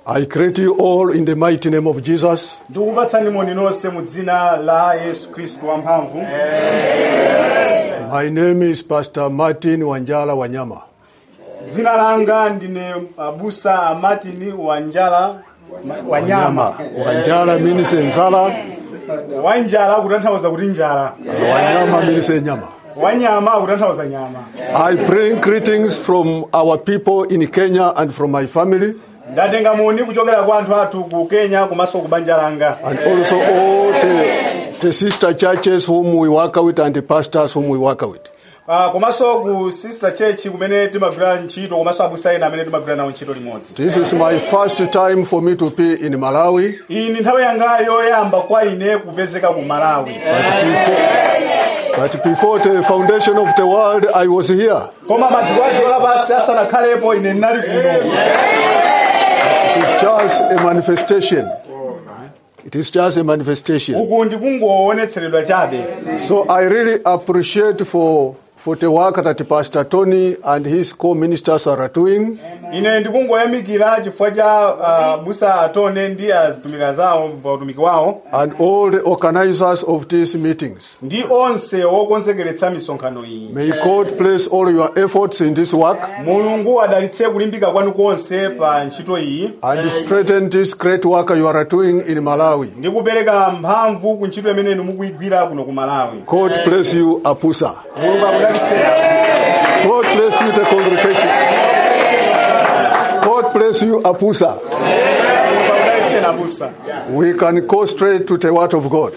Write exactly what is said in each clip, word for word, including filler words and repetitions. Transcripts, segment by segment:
I greet you all in the mighty name of Jesus. Ndikupatsani moni nonse mu dzina la Yesu Kristu wamphamvu. My name is Pastor Martin Wanjala Wanyama. Dzina langa ndine abusa Martin Wanjala Wanyama. Wanjala means nzala. Wanjala kutanthauza kuti njala. Wanyama means nyama. Wanyama kutanthauza nyama. I bring greetings from our people in Kenya and from my family. Ndatenga moni kuchokera kwa anthu athu ku Kenya komanso ku banja langa. And also all the, the sister churches whom we work with and the pastors whom we work with. Ah, komanso ku sister church kumene timagwira ntchito komanso abusa ena amene timagwira nawo ntchito limodzi. This is my first time for me to be in Malawi. Iyi ndi nthawi yanga yoyamba kwa ine kupezeka ku Malawi. But before, but before the foundation of the world, I was here. Koma maziko a dziko lapansi asanakhalepo ine ndinali kuno. It is just a manifestation. It is just a manifestation. Uku ndi kungoonetseredwa chabe. So I really appreciate for for the work that Pastor Tony and his co-ministers are doing. Ine ndikungoyamikira chifukwa cha uh, busa Tony ndi azitumika zawo pa utumiki wawo. And all the organizers of these meetings. Ndi onse okonzekeretsa misonkhano iyi. May God bless all your efforts in this work. Mulungu adalitse kulimbika kwanu konse pa ntchito iyi. And strengthen this great work you are doing in Malawi. Ndi kupereka mphamvu ku ntchito imene mukuyigwira kuno ku Malawi. God bless you, Apusa. Mulungu akudalitse. God bless you, the congregation. God bless you, Apusa. We can go straight to the word of God.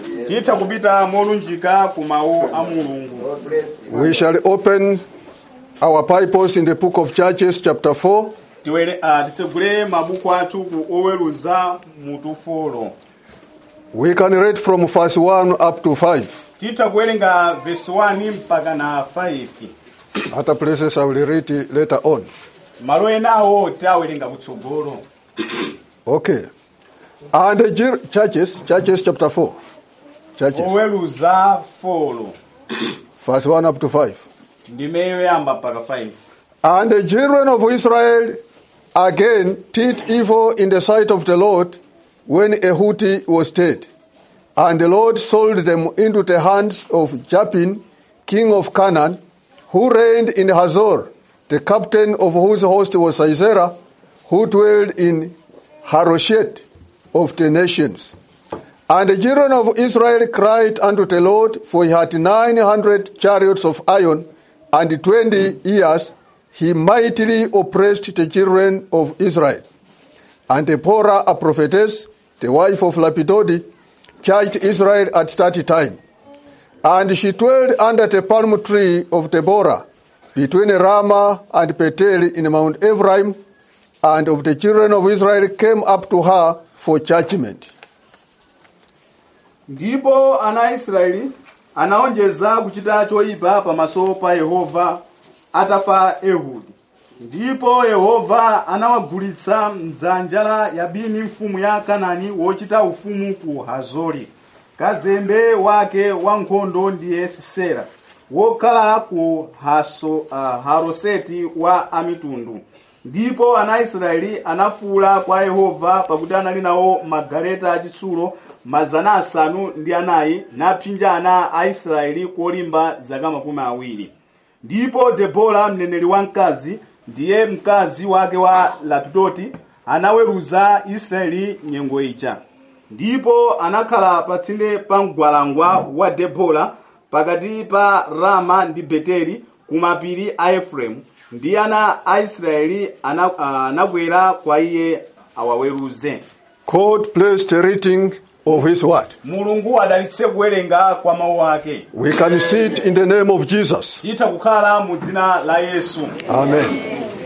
We shall open our Bibles in the book of Judges, chapter four. We can read from verse one up to five. Other places I will read it later on. Okay. And the Judges, Judges chapter four. Judges. Verse one up to five. And the children of Israel again did evil in the sight of the Lord when Ehud was dead. And the Lord sold them into the hands of Jabin, king of Canaan, who reigned in Hazor, the captain of whose host was Sisera, who dwelled in Harosheth of the nations. And the children of Israel cried unto the Lord, for he had nine hundred chariots of iron, and twenty years he mightily oppressed the children of Israel. And Deborah, a prophetess, the wife of Lapidodi, judged Israel at that time. And she dwelled under the palm tree of Deborah, between Ramah and Bethel in Mount Ephraim, and of the children of Israel came up to her for judgment. Ndipo ana Israeli anaonjeza kuchita choyipa pamaso pa Yehova atafa Ehudi. Ndipo Yehova anawagulitsa m'dzanja la Yabini mfumu ya Kanani wochita ufumu ku Hazori. Kazembe wake wankhondo ndiye Sisera, wokhala ku Haso, uh, Haroseti wa amitundu. Ndipo ana Israeli anafuula kwa Yehova pakuti anali nawo magaleta achitsulo mazana asanu ndi anayi, napsinja ana a Israeli kolimba zaka makumi awiri. Ndipo Debora mneneri wamkazi ndiye mkazi wake wa Lapidoti anaweruza Israeli nyengo ija. Ndipo anakhala patsinde pa mgwalangwa wa Debora pakati pa Rama ndi Beteli kumapiri a Ephraim. Ndi ana a Israeli anakwera kwa iye awaweruze. God bless the reading of his word. Mulungu adalitse kuwerenga kwa mawu ake. We can sit in the name of Jesus. Tita kukhala mu dzina la Yesu. Amen.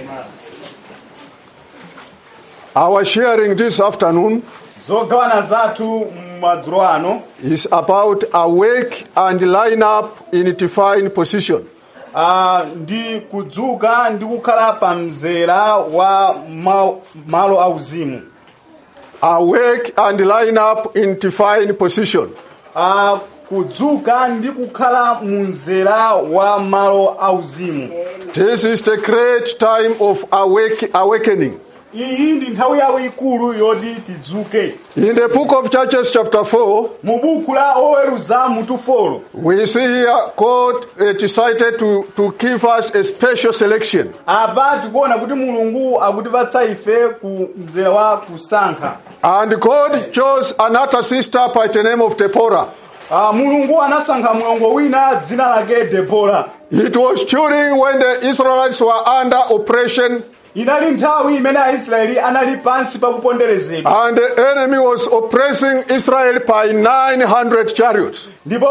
Our sharing this afternoon zogawana zathu madzulo ano is about awake and line up in divine position. Uh, ndi kudzuka ndi kukhala pa mzera wa ma, malo auzimu. Awake and line up in divine position. Uh, kudzuka ndi kukhala mu mzera wa malo auzimu. This is the great time of awake, awakening. iyi ndi nthawi yawo ikulu yoti tidzuke. In the book of Judges chapter four, Mu buku la oweruza mutu folo, we see here God uh, decided to, to give us a special selection. apa tikuona kuti mulungu akutipatsa ife ku mzera wa kusankha. And God chose another sister by the name of Deborah. Uh, mulungu anasankha mlongo wina dzina lake Debora. It was during when the Israelites were under oppression Inali nthawi imene Aisraeli anali pansi pa kuponderezedwa. and the enemy was oppressing Israel by nine hundred chariots. Ndipo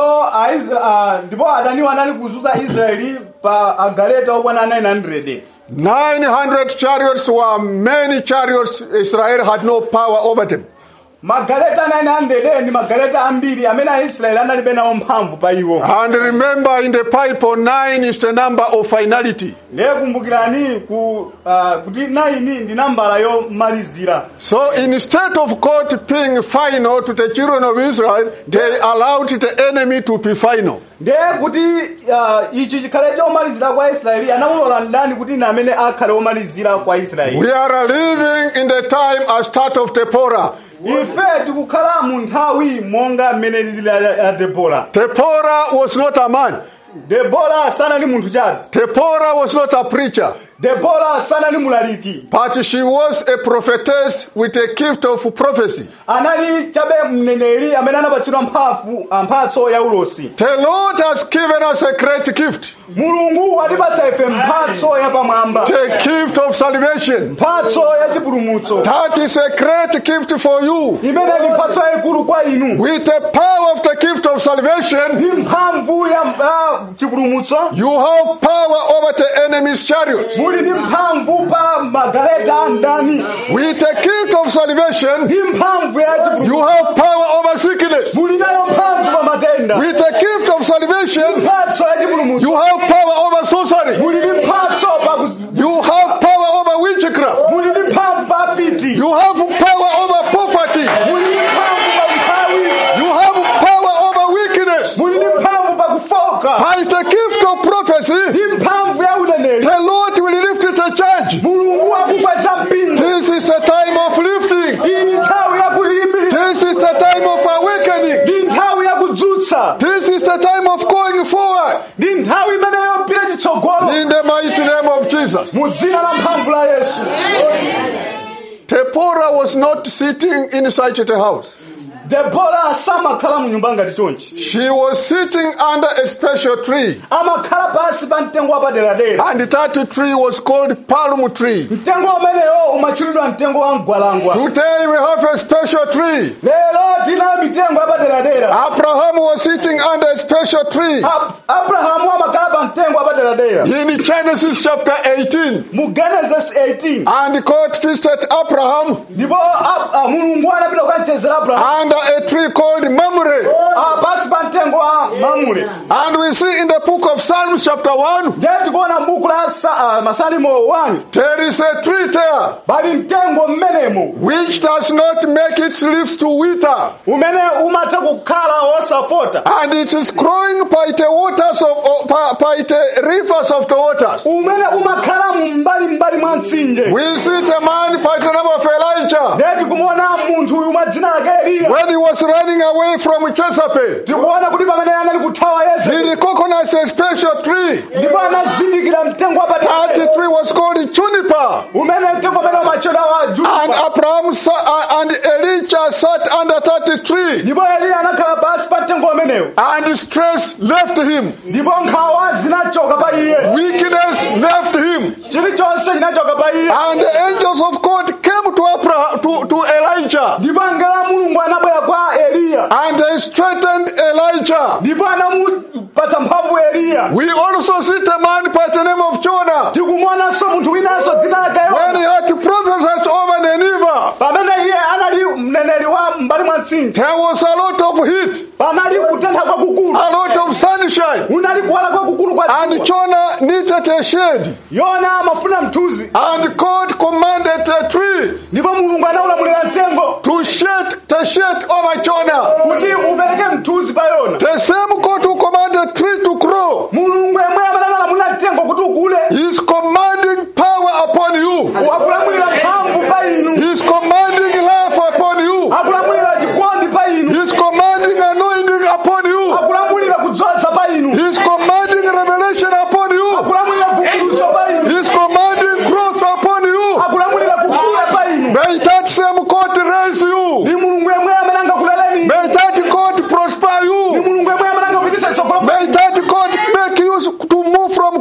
uh, ndipo adaniwo anali kuzunza Israeli pa agaleta okwana nine hundred. nine hundred chariots were many chariots. Israel had no power over them. Magaleta nine hundred ndi magaleta ambiri amene Aisraeli analibe nawo mphamvu pa iwo. And remember, in the Bible, nine is the number of finality. Lero kumbukirani ku uh, kuti nine ndi nambala yomalizira. So instead of God being final to the children of Israel, they allowed the enemy to be final. Ndiye kuti uh, ichi chikhale chomalizira kwa Israeli, anamulola ndani kuti ine amene akhale omalizira kwa Israeli. We are living in the time as start of Deborah. Ife tikukhala mu nthawi monga mmene lili ya Debora. Deborah was not a man. Debora sanali munthu chabe. Deborah was not a preacher. Debora sanali mulaliki. But she was a prophetess with a gift of prophecy. Anali chabe mneneri amene anapatsidwa mphafu mphatso ya ulosi. The Lord has given us a great gift. Mulungu watipatsa ife mphatso ya pamwamba. The gift of salvation. Mphatso ya chipulumutso. That is a great gift for you. Imene ni mphatso yaikulu kwa inu. With the power of the gift of salvation, Ndi mphamvu ya chipulumutso. you have power over the enemy's chariots. Muli ndi mphamvu pa magaleta ndani. With the gift of salvation, Ndi mphamvu ya chipulumutso. you have power over sickness. Muli nayo mphamvu pa matenda. With the gift of salvation, Mphatso ya chipulumutso. you have power over sorcery. Muli ndi mphatso pa kuz- You have power over witchcraft. Muli ndi mphamvu pa afiti. You have power over poverty. Muli ndi mphamvu pa umphawi. You have power over wickedness. Muli ndi mphamvu pa kufoka. By the gift of prophecy, Ndi mphamvu ya uneneri. the Lord will lift the church. Mulungu akukweza mpingo. This is the time of lifting. Iyi ni nthawi ya kuyimirira. This is the time of awakening. Ndi nthawi ya kudzutsa. This is the time of going forward. Ndi nthawi imene yopita chitsogolo. In the mighty name of Jesus. Mu dzina la mphamvu la Yesu. Deborah was not sitting inside the house. Debora samakhala mu nyumba ngati chonchi. She was sitting under a special tree. Amakhala pansi pa mtengo wa paderadera. And that tree was called palm tree. Mtengo umenewo umatchulidwa mtengo wa mgwalangwa. Today we have a special tree. Lero tina mitengo ya paderadera. Abraham was sitting under a special tree. Ab- Abrahamu amakhala pa mtengo wa paderadera. In Genesis chapter eighteen. Mu Genesis eighteen. And God visited Abraham Ndipo Ab- ah, Mulungu anapita kukamchezera Abrahamu. under a tree called Mamre. Ah, pansi pa mtengo wa Mamre. And we see in the book of Psalms chapter one, Ndiye tikuona m'buku la sa- ah, Masalimo one. there is a tree there Pali mtengo mmenemo. which does not make its leaves to wither. Umene umatha kukhala osafota. And it is growing by the waters of, of by, by the rivers of the waters. Umene umakhala mbali mbali mwa mtsinje. We see the man by the name of Elijah. Ndiye tikumuona munthu uyu mwa dzina lake Eliya. When he was running away from Jezebel, Tikuona kuti pamene anali kuthawa Yese. he recognized a special tree. Ndipo anazindikira mtengo wa That paderadera. tree was called juniper. Umene mtengo umene umachedwa wa And juniper. Abraham sa- uh, and Elijah sat under that tree. Ndipo Eliya anakhala pansi pa mtengo umenewo. And stress left him. Ndipo nkhawa zinachoka pa iye. Weakness left him. Chilichonse chinachoka pa iye. And the angels of God came to Abraham, to, to Elijah. Ndipo angelo a Mulungu anabwera kwa Eliya. And they strengthened Elijah. Ndipo anamupatsa mphamvu Eliya. We also see the man by the name of Jonah. Tikumuonanso munthu winanso dzina lake When he Yona. had prophesied over Nineveh, Pamene iye anali mneneri wa mbali mwa mtsinje. there was a lot of heat, Panali kutentha kwakukulu. a lot of sunshine. Unali kuwala kwakukulu kwa And dzuwa. Jonah needed a shade. Yona amafuna mthunzi. And God commanded the tree Ndipo Mulungu anaulamulira mtengo to shed the shade over Jonah. kuti upereke mthunzi pa Yona. The same God who commanded tree to grow Mulungu yemwe amene analamulira mtengo kuti ukule. is commanding power upon you. Wakulamulira mphamvu pa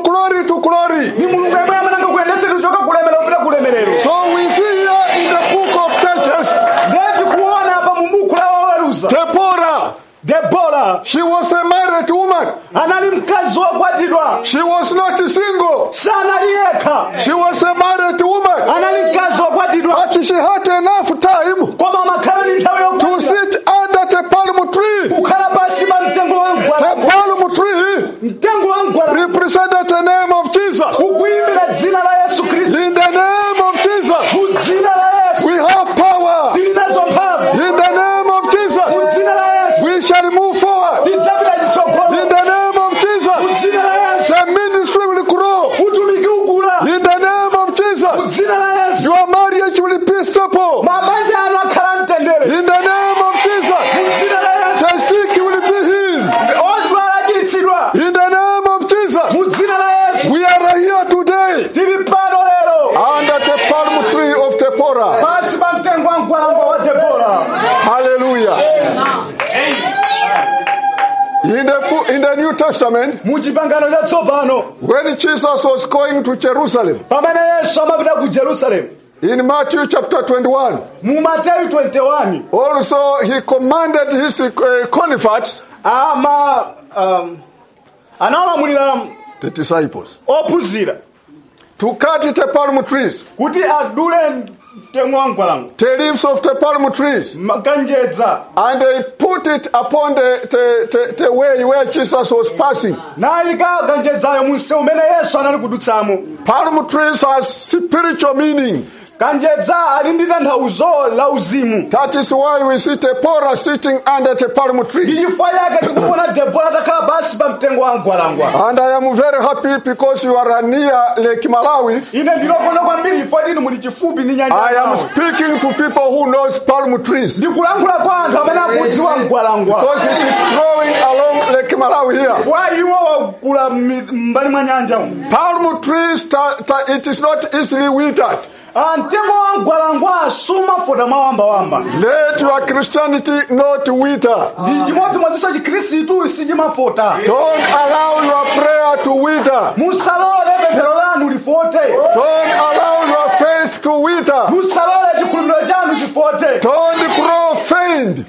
glory to glory. Ni mulungu yemwe amananga kuyendetsa kuchoka kulemerero kupita kulemerero. So we see here in the book of Judges, Ndeti kuona hapa mu buku la Oweruza. Deborah, Deborah she was a married woman. anali mkazi wokwatidwa. She was not single. Sanali yekha. She was a married woman. Anali mkazi wokwatidwa. But she had enough time Koma makhala ni nthawi to yokwatidwa. sit under the palm tree. Kukhala pasi pa mtengo wa The mgwalangwa. palm tree Mtengo wa mgwalangwa. represented the name of Jesus. Ukuimbira dzina la Yesu Kristu. In the name of Jesus, Dzina la Yesu. we have power. Tinazo mphamvu. In the name of Jesus, Dzina la Yesu. we shall move forward. Tidzapita chitsogolo. In the name of Jesus, Dzina la Yesu. the ministry will grow. Utumiki ukula. In the name of Jesus, Dzina la Yesu. your marriage will be peaceable. Mabanja anu akhala mtendere. In the name of Jesus, Dzina la Yesu. the sick will be healed. Odwala achiritsidwa. In the name of Jesus, Dzina la Yesu. we are here today Tili pano lero. under the palm tree of Deborah. Pasi pa mtengo wa mgwalangwa wa Deborah. Hallelujah. In the, in the New Testament, Muchipangano chatsopano. when Jesus was going to Jerusalem, Pamene Yesu amapita ku Jerusalem. in Matthew chapter twenty-one, Mu Mateyu twenty-one. also he commanded his uh, converts, Ama um, analamulira the disciples, ophunzira to cut the palm trees, kuti adule mtengo wa mgwalangwa. the leaves of the palm trees, Makanjedza. and they put it upon the, the, the, the way where Jesus was passing. Nayika kanjedzayo munsewu umene Yesu anali kudutsamo. Palm trees has spiritual meaning. Kanjedza ali ndi tanthauzo la uzimu. That is why we see Deborah sitting under the palm tree. Chifukwa chake tikuona Deborah atakhala pasi pa mtengo wa mgwalangwa. And I am very happy because you are near Lake Malawi. Ine ndilokondwa kwambiri chifukwa inu muli chifupi ndi nyanja I am yawo. speaking to people who knows palm trees, Ndikulankhula kwa anthu amene akudziwa mgwalangwa. because it is growing along Lake Malawi here. Kwa iwo wakula mbali mwa nyanja umu. Palm trees, ta, ta, it is not easily withered. Mtengo wa mgwalangwa sumafota mawambawamba. Let your Christianity not wither. Ndi chimodzimodzinso chikhristu sichimafota. Don't allow your prayer to wither. Musalole pemphero lanu lifote. Don't allow your faith to wither. Musalole chikhulupiriro chanu chifote. Don't grow faint.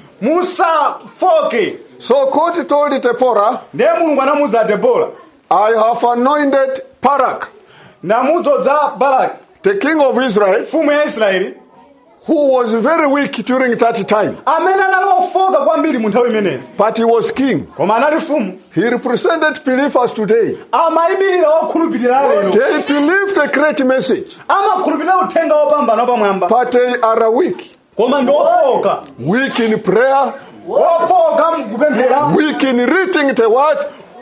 Musafoke. So God told Deborah, Ndiye Mulungu anamuza Deborah. I have anointed Barak, Namudzoza Balaki, the king of Israel, mfumu ya Israeli, who was very weak during that time, amene anali ofoka kwambiri mu nthawi imeneyi. but he was king. Koma anali mfumu. He represented believers today. Amayimirira okhulupirira lero. They believe the great message, Amakhulupirira uthenga wopambana wapamwamba. but they are weak. Koma ndi ofoka. Weak in prayer, Ofoka mukupemphera. weak in reading the word,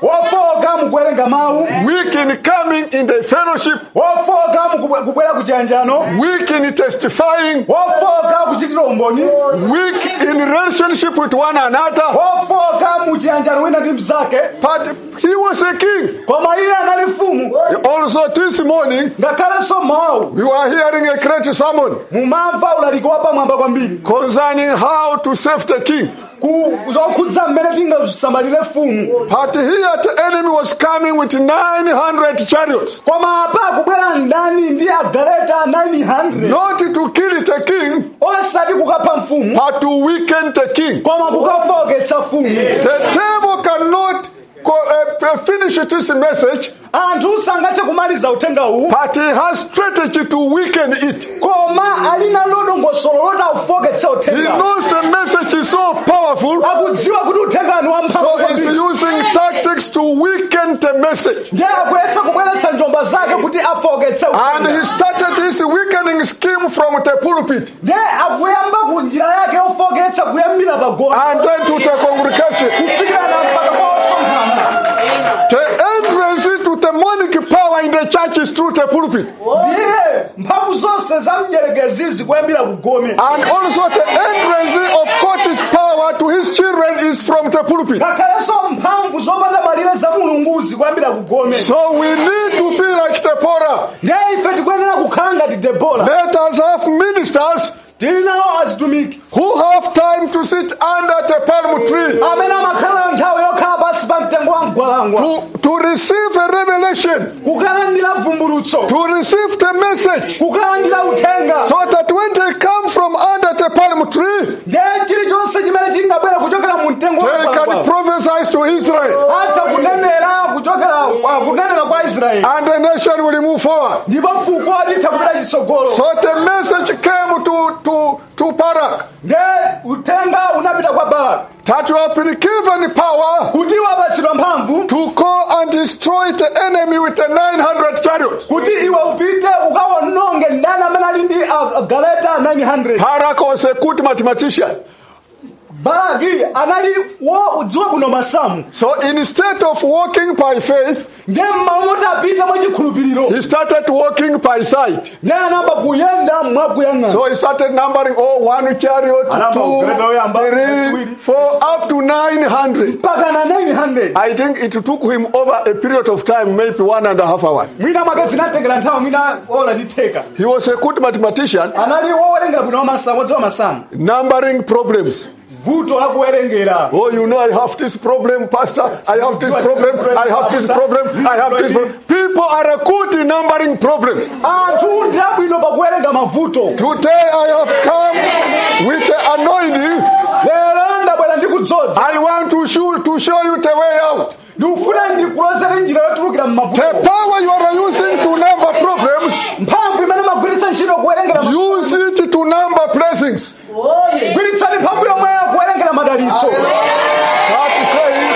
Ofoka mukuwerenga mawu. weak in coming in the fellowship, Ofoka mukubwera kuchiyanjano. weak in testifying, Ofoka kuchitira umboni. weak in relationship with one another. Ofoka muchiyanjano wina ndi mnzake. But he was a king. Koma iye anali mfumu. Also this morning, Ngakhalenso mawu. we were hearing a great sermon Mumamva ulaliki wapamwamba kwambiri. concerning how to save the king. Zokhudza mmene tingasamalire mfumu. But here the enemy was coming with nine hundred chariots. Koma apa kubwera ndani ndi agaleta nine hundred. Not to kill the king, Osati kukapha mfumu. but to weaken the king. Koma kukafoketsa mfumu. The devil cannot co- uh, finish this message, Anthu sangathe kumaliza uthenga uwu. but he has strategy to weaken it. Koma alina lodongosolo loti aufoketse He uthenga. knows the message is so powerful, Akudziwa kuti uthenga anu wamphamvu so he's kwambiri. using tactics to weaken the message. Ndiye akuyesa kubweretsa njomba zake kuti afoketse And uthenga. he started his weakening scheme from the pulpit Ndiye akuyamba ku njira yake yofoketsa kuyambira pagona. and then to the congregation. Kufikira na mpaka kwa osonkhana. The entrance to demonic power in the church is through the pulpit. Ndiye mphamvu zonse za mdierekezi zikuyambira kugome. And also the entrance of God's power to his children is from the pulpit. Ngakhalenso mphamvu zopanda malire za mulungu zikuyambira kugome. So we need to be like Deborah. Ndiye ife tikuyenera kukhala ngati Deborah. Let us have ministers Tili nawo azitumiki who have time to sit under the palm tree amene amakhala nthawi yokhala pasi pa mtengo wa mgwalangwa. To, to receive a revelation. Kukalandira vumbulutso. To receive the message. Kukalandira utenga. So that when they come from under the palm tree, ndiye chili chonse chimene chingabwera kuchokera mu mtengo wa they can prophesy to Israel. hata kunenera kuchokera kunenera kwa Israeli. And the nation will move forward. Ndipo fuko litha kupita chitsogolo. So the message came to, to, to Barak. Ndiye utenga unapita kwa Barak. That you have been given power Kuti wapatsidwa mphamvu. to go and destroy the enemy with the nine hundred chariots. Kuti iwe upite ukawononge ndani amene ali ndi galeta nine hundred. Barak was a good mathematician. Baraki anali wo udziwa kuno masamu. So instead of walking by faith, ndiye mamota apita mwa chikhulupiriro. he started walking by sight. Ndiye anamba kuyenda mwakuyang'ana. So he started numbering, oh, one chariot, two, three, four, up to nine hundred. Mpaka na nine hundred. I think it took him over a period of time, maybe one and a half hours. Mwina magazini atengera nthawi mwina ola liteka. He was a good mathematician. Anali wowerengera bwino masamu, wodziwa masamu. Numbering problems. Vuto la kuwerengera. Oh, you know, I have this problem, Pastor. I have this problem. I have this problem. I have this problem. People are good in numbering problems. Anthu ndi abwino pakuwerenga mavuto. Today I have come with the anointing. Lero ndabwera ndi kudzodza. I want to show, to show you the way out. Ndikufuna ndikulozere njira yotulukira mmavuto. The power you are using to number problems, mphamvu imene magwiritsa ntchito kuwerengera mavuto. use it to number blessings. Gwiritsani mphamvu yomwe kuwerengera madalitso. That says,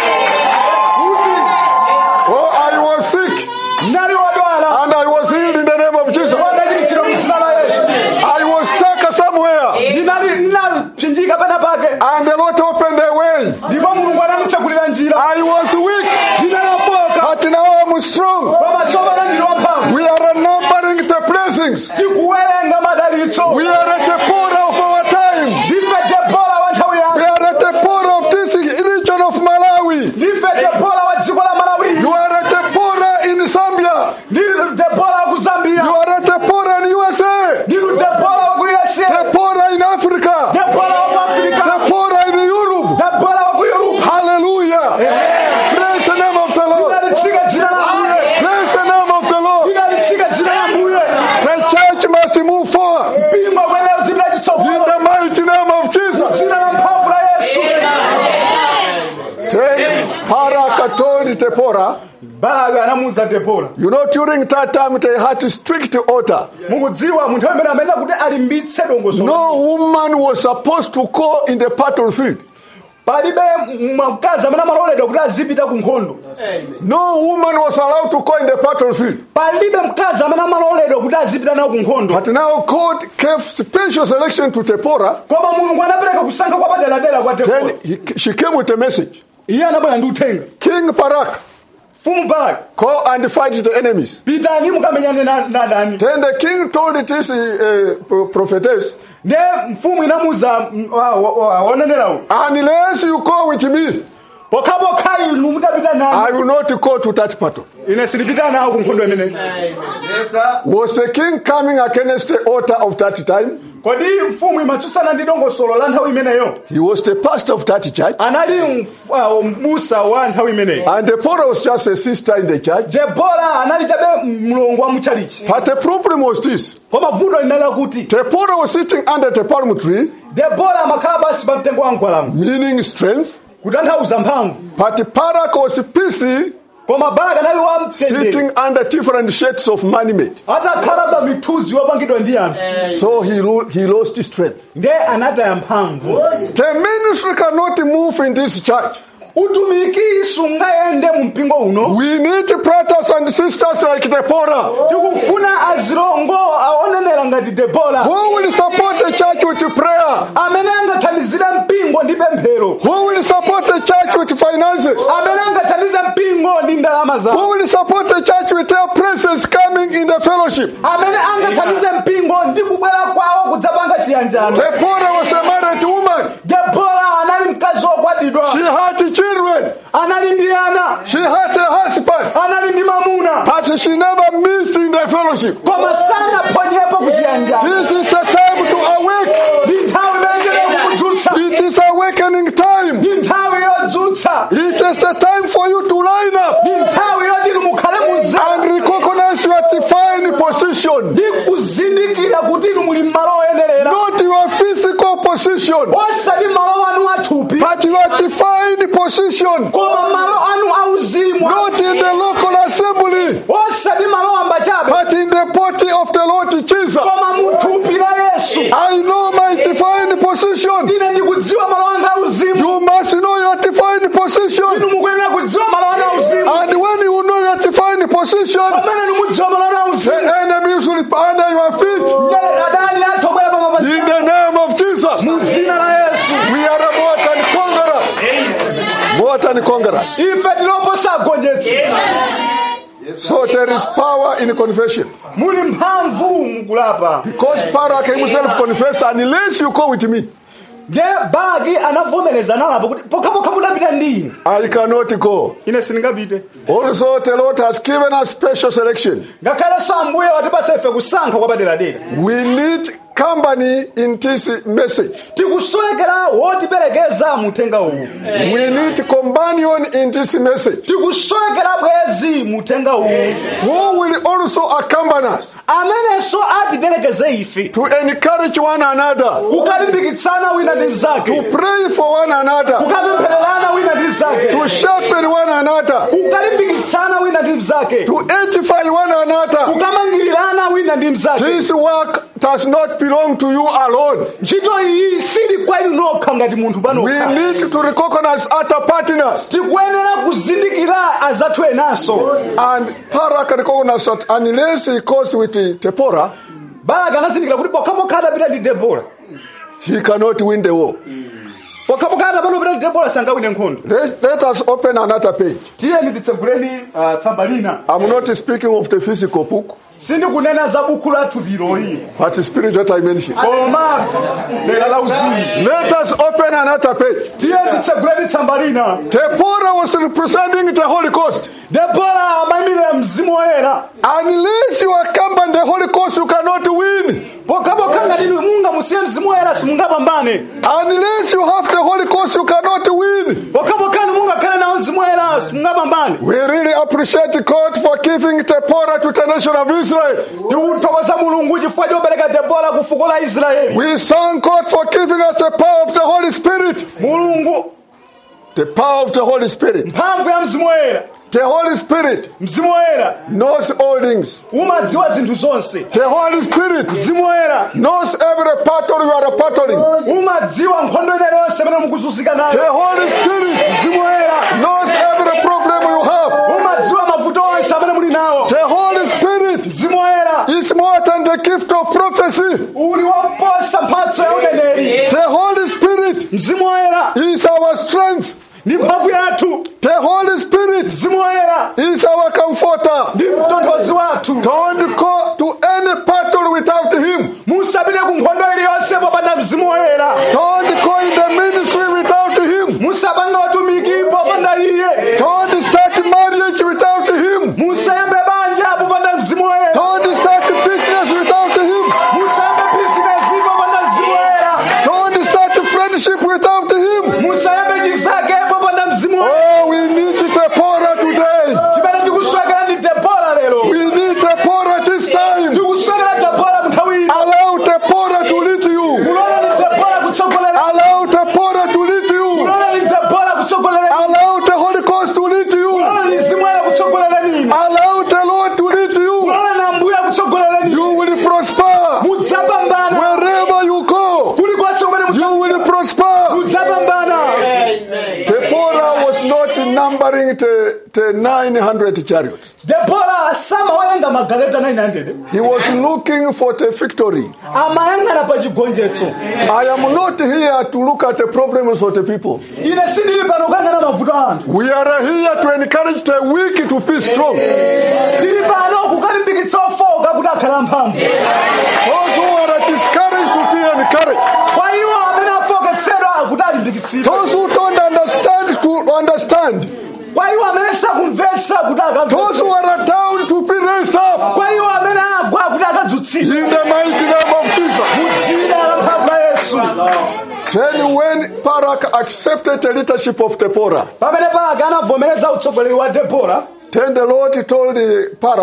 oh, I was sick Nali wadwala. and I was healed in the name of Jesus. Wadachiritsidwa mu dzina la Yesu. I was stuck somewhere Ndinali ndinapsinjika pena pake. and the Lord opened the way. Ndipo Mulungu ananditsekulira njira. I was weak, Ndinalafoka. but now I'm strong. Koma tsopano ndili wamphamvu. We are numbering the blessings. Tikuwerenga madalitso. We are at the border of our time. Ndife Debora wa nthawi We yanu. are at the border of this region of Malawi. Ndife Debora wa dziko la Malawi. You are at the border in Zambia. Ndili Debora wa ku Zambia. You are at the border in U S A. Ndili Debora wa ku U S A. The border in Africa. Debora wa ku Afrika. The border in Europe. Debora wa ku Europe. Hallelujah. Praise the name of the Lord. Ndalitsika dzina la Mbuye. Praise the name of the Lord. Ndalitsika dzina la Mbuye. The church must move forward Mpingo kwene uzipita in chitsogolo. the mighty name of Jesus. Dzina la mphamvu la Yesu. Then Barak told Deborah, Baraka anamuza Debora. you know, during that time they had a strict order. Mukudziwa munthu amene amene kuti alimbitse dongosolo. No woman was supposed to go in the battlefield. Palibe mkazi amene amaloledwa kuti azipita ku nkhondo. No woman was allowed to go in the battlefield. Palibe mkazi amene amaloledwa kuti azipita nawo ku nkhondo. But now God gave special selection to Deborah. Koma Mulungu anapereka kusankha kwa paderadera kwa Debora. Then he, she came with a message. Iye anabwera ndi uthenga. King Barak, Mfumu Baraka, go and fight the enemies. pitani mukamenyane na na dani. Then the king told this uh, uh, prophetess, Ne mfumu inamuza wanenerawo. unless you go with me, Pokhapokha inu mutapita I nani. will not go to that battle. Ine silipita nawo ku nkhondo imeneyi. Was the king coming against the altar of that time? Kodi mfumu imatsutsana ndi dongosolo la nthawi imeneyo. He was the pastor of that church. Anali mbusa wa nthawi imeneyi. And Deborah was just a sister in the church. Debora anali chabe mlongo wa mchalichi. But the problem was this. Koma vuto linali kuti Deborah was sitting under the palm tree, Debora amakhala basi pa mtengo wa mgwalangwa. meaning strength. Kutanthauza mphamvu. But Barak was busy Koma Baraka anali wa mtendere. sitting under different shades of money made. Atakhala pa mithuzi yopangidwa ndi anthu. So he, lo- he lost his strength. Ndiye anataya mphamvu. The ministry cannot move in this church. Utumiki sungayende mu mpingo uno. We need brothers and sisters like Deborah, Tikufuna azilongo aonenera ngati Debora. who will support the church with prayer, Amene angathandizire mpingo ndi pemphero. who will support the church with finances, Amene angathandize mpingo ndi ndalama zawo. who will support the church with their presence coming in the fellowship. Amene angathandize mpingo ndi kubwera kwawo kudzapanga chiyanjano. Deborah was a married woman. Debora anali mkazi wokwatidwa. She had children. Anali ndi ana. She had a husband. Anali ndi mamuna. But she never missed in the fellowship. Koma sana ponyepo kuchiyanjano. This is the time to awake. Ndi nthawi imene kukudzutsa. It is awakening time. Ndi nthawi yodzutsa. It is the time for ndikuzindikira kuti inu muli mmalo oyenerera. Not your physical position, Osati malo anu athupi, but your divine position. koma malo anu auzimu. Not in the local assembly, Osati malo amba chabe, but in the body of the Lord Jesus. koma muthupi la Yesu. I know my divine position. Ine ndikudziwa malo anga auzimu. You must know your divine Inu position. mukuyenera kudziwa malo anu auzimu. And when you know your divine position, Pamene nimudziwa malo anu the auzimu, enemies will be under your feet. adani atobwera pa mapazi In the name of Jesus, mu dzina la Yesu. we are more than conquerors. More than conquerors. Ife tiloposa agonjetsi. So there is power in confession. Muli mphamvu mukulapa. Because Barak himself confessed, unless you go with me, Nge Balaki anavomereza nalapo kuti pokhapokha mudapita ndi I cannot go. ine sindingapite. Also, the Lord has given us special selection. Ngakhalenso Ambuye watipatsa ife kusankha kwa paderadera. We need company in this message. Tikusowekera wotiperekeza muthenga uwu. We need companion in this message, Tikusowekera bwezi muthenga uwu. who will also accompany us Amenenso atiperekeze ife. to encourage one another, Kukalimbikitsana wina ndi mnzake. pray for one another, Kukapemphererana wina ndi mnzake. to sharpen one another, Kukalimbikitsana wina ndi mnzake. to edify one another. Kukamangilirana wina ndi mnzake. This work does not belong to you alone. Ntchito iyi sili kwa inu nokha ngati munthu We panokha. need to recognize other partners. Tikuyenera kuzindikira azathu enanso. And Barak recognized that unless he goes with Deborah, Balaki anazindikira kuti pokhapokha adapita ndi Debora. he cannot win the war. Pokhapokha adapita ndi Debora sangawine nkhondo. Let, let us open another page. Tiyeni titseguleni uh, tsamba lina. I'm not speaking of the physical book, Sindikunena za buku la thupiloli. but the spiritual dimension. Koma lera la uzimu. Let us open another page. Tiyeni titseguleni tsamba lina. Deborah was representing the Holy Ghost. Debora amayimirira mzimu woyera. Unless you accompany the Holy Ghost, you cannot win. Pokhapokha ngati inu munga musiye mzimu woyera simungapambane. Unless you have the Holy Ghost, you cannot win. Pokhapokha mungakhale nawo mzimu woyera simungapambane. We really appreciate God for giving Deborah to the nation of Israel. Tikuthokoza Mulungu chifukwa chopereka Debora ku fuko la Israeli. We thank God for giving us the power of the Holy Spirit. Mulungu The power of the Holy Spirit. mphamvu ya mzimu woyera. The Holy Spirit Mzimu woyera knows all things. umadziwa zinthu zonse. The Holy Spirit Mzimu woyera knows every battle you are battling. umadziwa nkhondo iliyonse imene mukuzunzika The nayo. Holy Spirit Mzimu woyera knows every problem you have. umadziwa mavuto onse amene muli nawo. The Holy Spirit Mzimu woyera is more than the gift of prophecy. uli woposa mphatso ya uneneri. The Holy Spirit Mzimu woyera is our strength. ndi mphamvu yathu. The Holy Spirit Mzimu woyera is our comforter. ndi mtonthozi wathu. Don't go to any battle without Him. Musapite ku nkhondo iliyonse popanda mzimu woyera. Don't go in the ministry without Him. Musapanga utumiki popanda iye. Don't start marriage without Him. Musayambe banja popanda mzimu woyera. Don't start business without Him. Musayambe bizinesi popanda mzimu woyera. Don't start friendship without Him. Musayambe chisake popanda mzimu woyera. Oh, we need Deborah today. Chimene tikuswekera ndi Debora lero. We need Deborah this time. Tikuswekera Debora mnthawi ino. Allow Deborah to lead you. Mulole ni Debora kutsogolera. Allow Deborah to lead you. Mulole ni Debora kutsogolera. Allow the Holy Ghost to lead you. Mulole ni mzimu woyera kutsogolera nini. Allow the Lord to lead you. Mulole na Ambuye kutsogolera nini. You will prosper. Mudzapambana. Wherever you go, Kulikonse kumene you will prosper. mudzapambana. Deborah was not numbering the, the nine hundred chariots. Debora samawerenga magaleta nine hundred. He was looking for the victory. Amayang'ana pa chigonjetso. I am not here to look at the problems of the people. Ine sindili pano kuyang'ana mavuto a anthu. We are here to encourage the weak to be strong. Tili pano kukalimbikitsa ofowoka kuti akhale amphamvu. Those who are discouraged to be encouraged. Kwa iwo amene afoketsedwa kuti alimbikitsidwe. Those who don't understand to understand. Kwa iwo amene sakumvetsa kuti Those who akamvetsa. are down to be raised up. Kwa iwo amene agwa kuti akadzutsidwe. In the mighty name of Jesus. Mudzina la mphamvu la Yesu. Then when Barak accepted the leadership of Deborah, Pamene Balaki anavomereza utsogoleri wa Debora, then the Lord told Barak,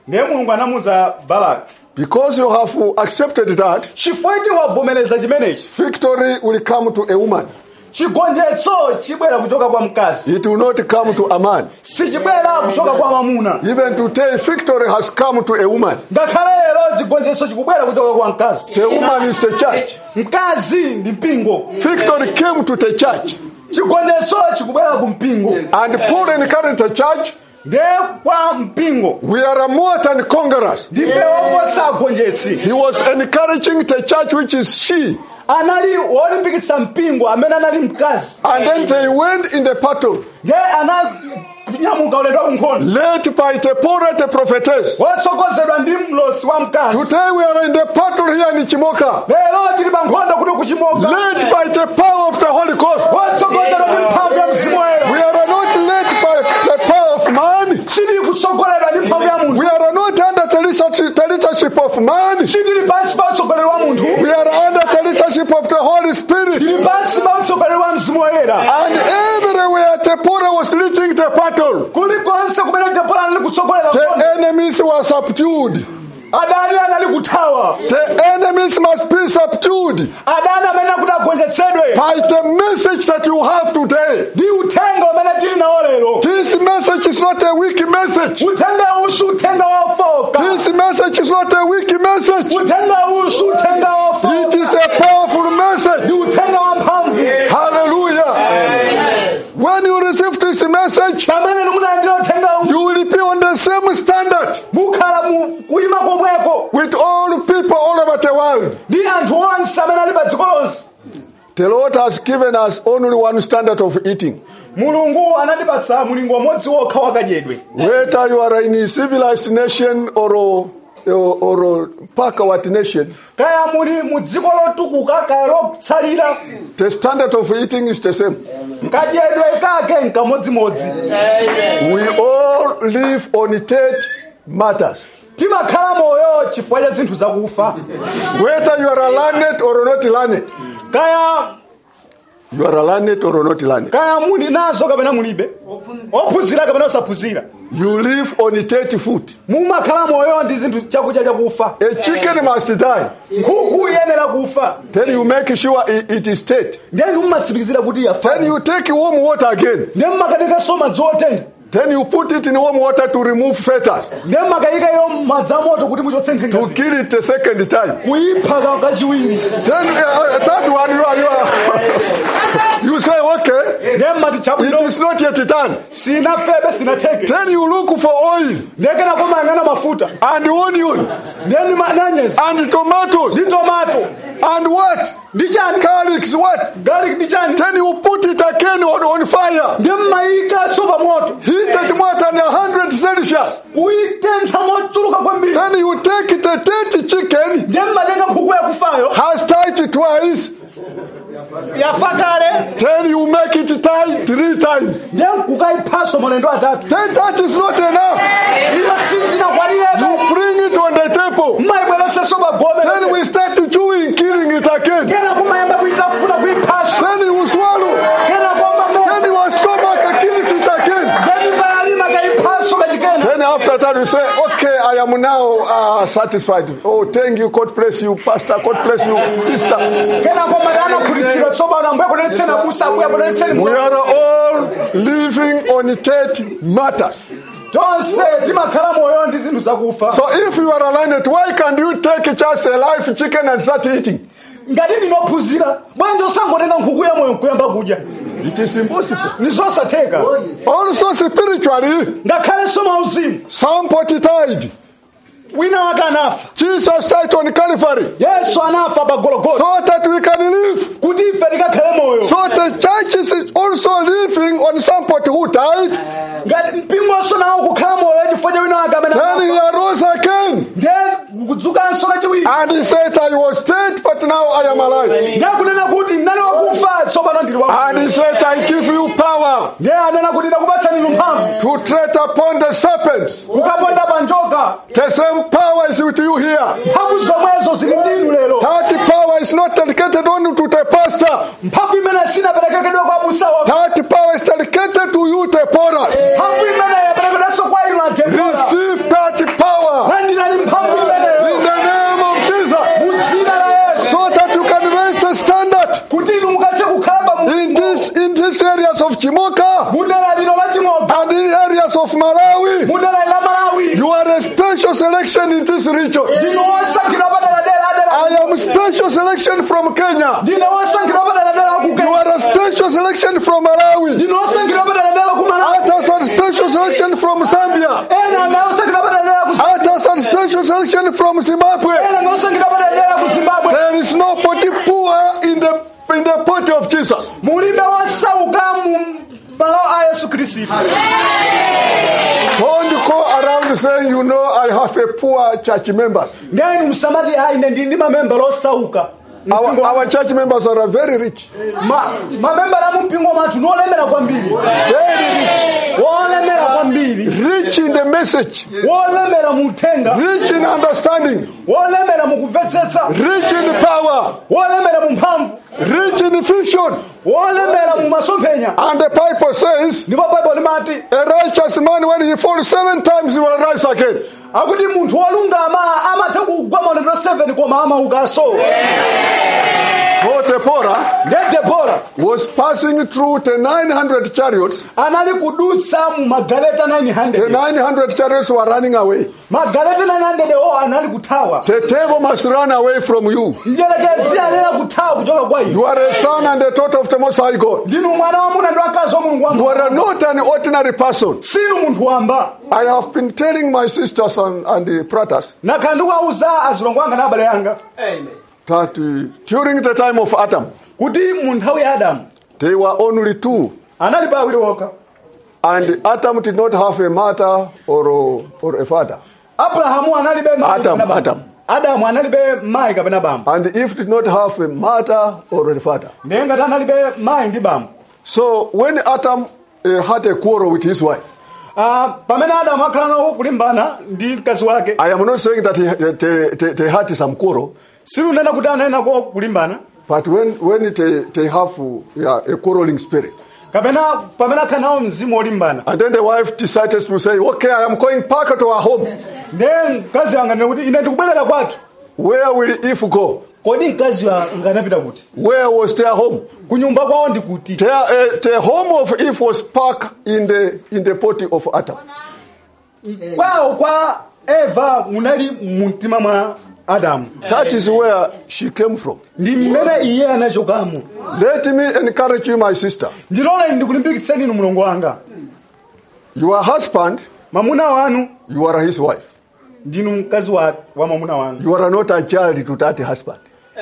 ndiye mulungu anamuza Balaki, because you have accepted that, chifukwa iti wavomereza chimenechi, victory will come to a woman. chigonjetso chibwera kuchoka kwa mkazi, It will not come to a man. si chibwera kuchoka kwa mamuna. Even today, victory has come to a woman. ngakhale lero chigonjetso chikubwera kuchoka kwa mkazi. The woman is the church. mkazi ndi mpingo. Victory came to the church. chigonjetso chikubwera ku mpingo. And Paul encouraged the church, ndiye kwa mpingo, we are more than conquerors. ndife oposa agonjetsi. He was encouraging the church, which is she. anali wolimbikitsa mpingo amene anali mkazi. And then they went in the battle, ndiye ananyamuka ulendo wa nkhondo, led by Deborah the prophetess. wotsogozedwa ndi mlosi wa mkazi. Today we are in the battle here in Chimoka, lero tili pa nkhondo kuti kuchimoka, led by the power of the Holy Ghost. wotsogozedwa ndi mphamvu ya mzimu woyera. We are not led by the power of man. sitili kutsogoledwa ndi mphamvu ya munthu, We are not under the leadership the leadership of man. sitili pansi pa utsogoleri wa munthu, We are under the leadership of the Holy Spirit. tili pansi pa utsogoleri wa mzimu woyera. And everywhere Deborah was leading the battle, kulikonse kumene Deborah anali kutsogolera nkhondo, the enemies were subdued. adani anali kuthawa. The enemies must be subdued adani amene akuti agonjetsedwe by the message that you have today. ndi uthenga umene tili nawo lero. This message is not a weak message. uthenga usu uthenga wofoka. This message is not a weak message. uthenga usu uthenga wofoka. It is a powerful message. ndi uthenga wa mphamvu. Hallelujah. When you receive this message, pamene munalandira uthenga uwu, you will be on the same standard mukhala mu kuyima komweko with all people all over the world. ndi anthu onse amene ali pa dziko lonse. The Lord has given us only one standard of eating. mulungu anatipatsa mulingo umodzi wokha wakadyedwe. Whether you are in a civilized nation or or, or backward nation, kaya muli mu dziko lotukuka kaya lotsalira, the standard of eating is the same. kadyedwe kake nkamodzimodzi. We all live on dead matters. timakhala moyo chifukwa cha zinthu zakufa. Whether you are learned or not learned, kaya you are learned or not learned, kaya muli nazo kapena mulibe, ophunzira kapena osaphunzira, you live on dead food. mumakhala moyo ndi zinthu chakudya chakufa. A chicken must die. nkhuku iyenera kufa, Then you make sure it, it is dead. ndiye mumatsimikizira kuti yafa. Then you take warm water again. ndiye mmakatekaso madzi otentha, Then you put it in warm water to remove fetters, ndiye mmakayika iyo madzi amoto kuti muchotse to nthengazi, kill it the second time. kuyipha kachiwiri. Then uh, that one you are, you are you say, okay, ndiye mmati it chabwino is not yet done. sinafebe sinatheke. Then you look for oil ndiye kenako mayang'ana mafuta, and onion ndiye ni nanyezi and tomatoes ndi tomato and what? ndi chani, Garlic, what? garlic ndi chani, Then you put it again on, on fire. ndiye mmayika so pa moto, Heat it more than a hundred Celsius. kuyitentha mochuluka kwambiri. Then you take the dead chicken, ndiye mmatenga nkhuku yakufayo has died twice. yafa kale, Then you make it die three times. ndiye nkukayiphaso malendo atatu. Then that is not enough. iyo sizinakwanirepo, You bring it on the table. mmayibweretseso pa gome. Then we start chewing, killing it again. kena kumayamba kuyitafuna kuyiphaso, Then you swallow. kena Then your stomach kills it again. then bayalima kayiphaso kachikena. Then after that you say, okay, I am now uh, satisfied. Oh, thank you. God bless you, Pastor. God bless you, Sister. kena koma anakhulitsira tsopano ambuye akudalitseni abusa, ambuye akudalitseni. We are all living on dead matters. tonse timakhala moyo ndi zinthu zakufa. So if you are aligned, why can't you take just a live chicken and start eating? ngati ndinophunzira bwanji osangotenga nkhuku ya moyo nkuyamba kudya? It is impossible. ni zosatheka. Also spiritually, ngakhalenso mauzimu, somebody died. wina wake anafa. Jesus died on Calvary yesu anafa pa gologota so that we can live. kuti ife tikakhale moyo. So the church is also living on somebody who died. ngati mpingonso nawo kukhala moyo chifukwa cha wina wake amene Then he anafa, arose again ndiye kudzukanso kachiwiri. and he said, I was dead, but now I am alive. ndiye kunena kuti ndinali wakufa tsopano ndili wakufa. And he said, I give you power ndiye anena kuti ndakupatsani inu mphamvu to tread upon the serpents. kukaponda pa njoka. The same power is with you here. mphamvu zomwezo zili ndinu lero. That power is not dedicated only to the pastor. mphamvu imene sinaperekedwe kwa abusawa. That power is dedicated to you, the porous. mphamvu imene yaperekedwenso kwa inu Adebora. Receive that power. Chimoka mudera lino la Chimoka and in areas of Malawi. mudera la Malawi You are a special selection in this region. ndino wasankhidwa padera dera I adera am special selection from Kenya. ndino wasankhidwa padera dera ku You Kenya are a special selection from Malawi. ndino wasankhidwa padera dera ku Malawi Others are special selection from Zambia. ena na wasankhidwa padera dera ku Others are special selection from Zimbabwe. ena na wasankhidwa padera dera ku Zimbabwe There is no potty poor in the in the party of Jesus. mulibe wasauka mu malo a Yesu Kristo Don't go around saying, you know, I have a poor church members. ndeni msamati hayi ndi ndi mamemba osauka Our, our church members are very rich. ma mamemba la mpingo matu nolemera kwambiri Very rich. wolemera kwambiri Rich in the message. wolemera mutenga Rich in understanding. wolemera mukubvetsetsa Rich in power. wolemera mu mphamvu Rich in vision. wolemera mu masomphenya And the Bible says, ndipo Bible limati a righteous man, when he falls seven times, he will rise again. akuti munthu wolungama amatha kugwa maoneto seven koma amaukanso So Deborah nde Debora was passing through the nine hundred chariots. anali kudutsa mu magaleta nine The hundred nine hundred chariots were running away. magaleta nine hundred o anali kuthawa The devil must run away from you. njelekezi anena kuthawa kuchoka kwa You inu are a son and a daughter of the Most High God. ndinu mwana wamuna ndi wakazi wa mulungu You wanu are not an ordinary person. sinu munthu wamba I have been telling my sisters and, and the brothers nakhala ndikuwauza azilongo anga na abale yanga that uh, during the time of Adam, kuti mu nthawi ya Adamu they were only two. anali pa awiri okha And Adam did not have a mother or, or a father. Abrahamu analibe mayi Adam, kapena bambo. Adam. Adamu analibe mayi kapena bambo And Eve did not have a mother or a father. ndiye ngati analibe mayi ndi bambo So when Adam uh, had a quarrel with his wife, Ah, pamene Adamu akhala nawo kulimbana ndi mkazi wake I am not saying that he, they, they, they had some quarrel, silunena kuti anenako kulimbana but when, when they, they have uh, yeah, a quarreling spirit, kapena pamene akhala nawo mzimu wolimbana and then the wife decided to say, okay, I am going back to our home. ndiye mkazi wanga ndine kuti ine ndikubwerera kwathu Where will Eve go? kodi mkazi wanga anapita kuti Where was their home? kunyumba kwawo ndi kuti Their, uh, the home of Eve was back in the, in the body of Adam. kwawo kwa Eva munali mumtima mwa Adamu That is where she came from. ndi mmene iye anachokamo Let me encourage you, my sister. ndilole ndikulimbikitseni inu mulongo wanga Your husband, mamuna wanu you are his wife. ndinu mkazi wa, wa mamuna wanu You are not a child to that husband.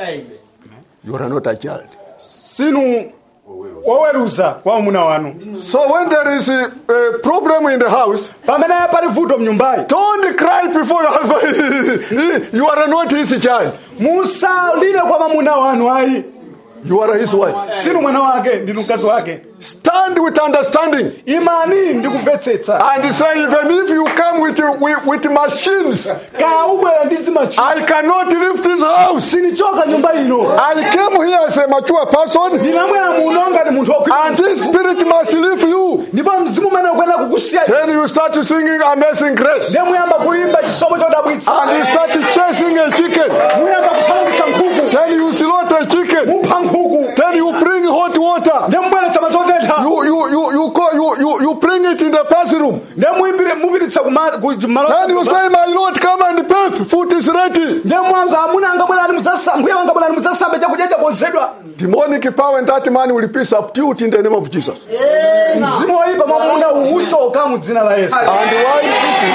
You are not a child. sinu woweruza kwa mamuna wanu So when there is a, a problem in the house, pamene pali vuto mnyumbayi don't cry before your husband. You are not his child. musalire kwa mamuna wanu ayi You are his wife. sinu mwana wake ndinu mkazi wake Stand with understanding imani ndikumvetsetsa and say, even if you come with, with, with machines, ka ubwera ndi zimachi I cannot leave this house. sinichoka nyumba ino I came here as a mature person, ndinabwera muno ngati munthu and wokhwima this spirit must leave you. ndipo mzimu umene ukuyenera kukusiya Then you start singing Amazing Grace, ndiye muyamba kuimba chisomo chodabwitsa and you start chasing a chicken. muyamba kuthamangitsa nkhuku Then you slaughter a chicken. mupha nkhuku Then you bring hot water. ndiye mubweretsa madzi otentha You you you you go, you, you you bring it in the bathroom. ndiye muyimbire mupititsa Then you say, my Lord, come and bathe. Food is ready. ndiye mwanza amuna anga bwerani mudzasa mbuye wanga bwerani mudzasambe chakudya chakonzedwa Demonic power and that man will be subdued in the name of Jesus. mzimu woyipa mwamuna uchoka mu dzina la Yesu And while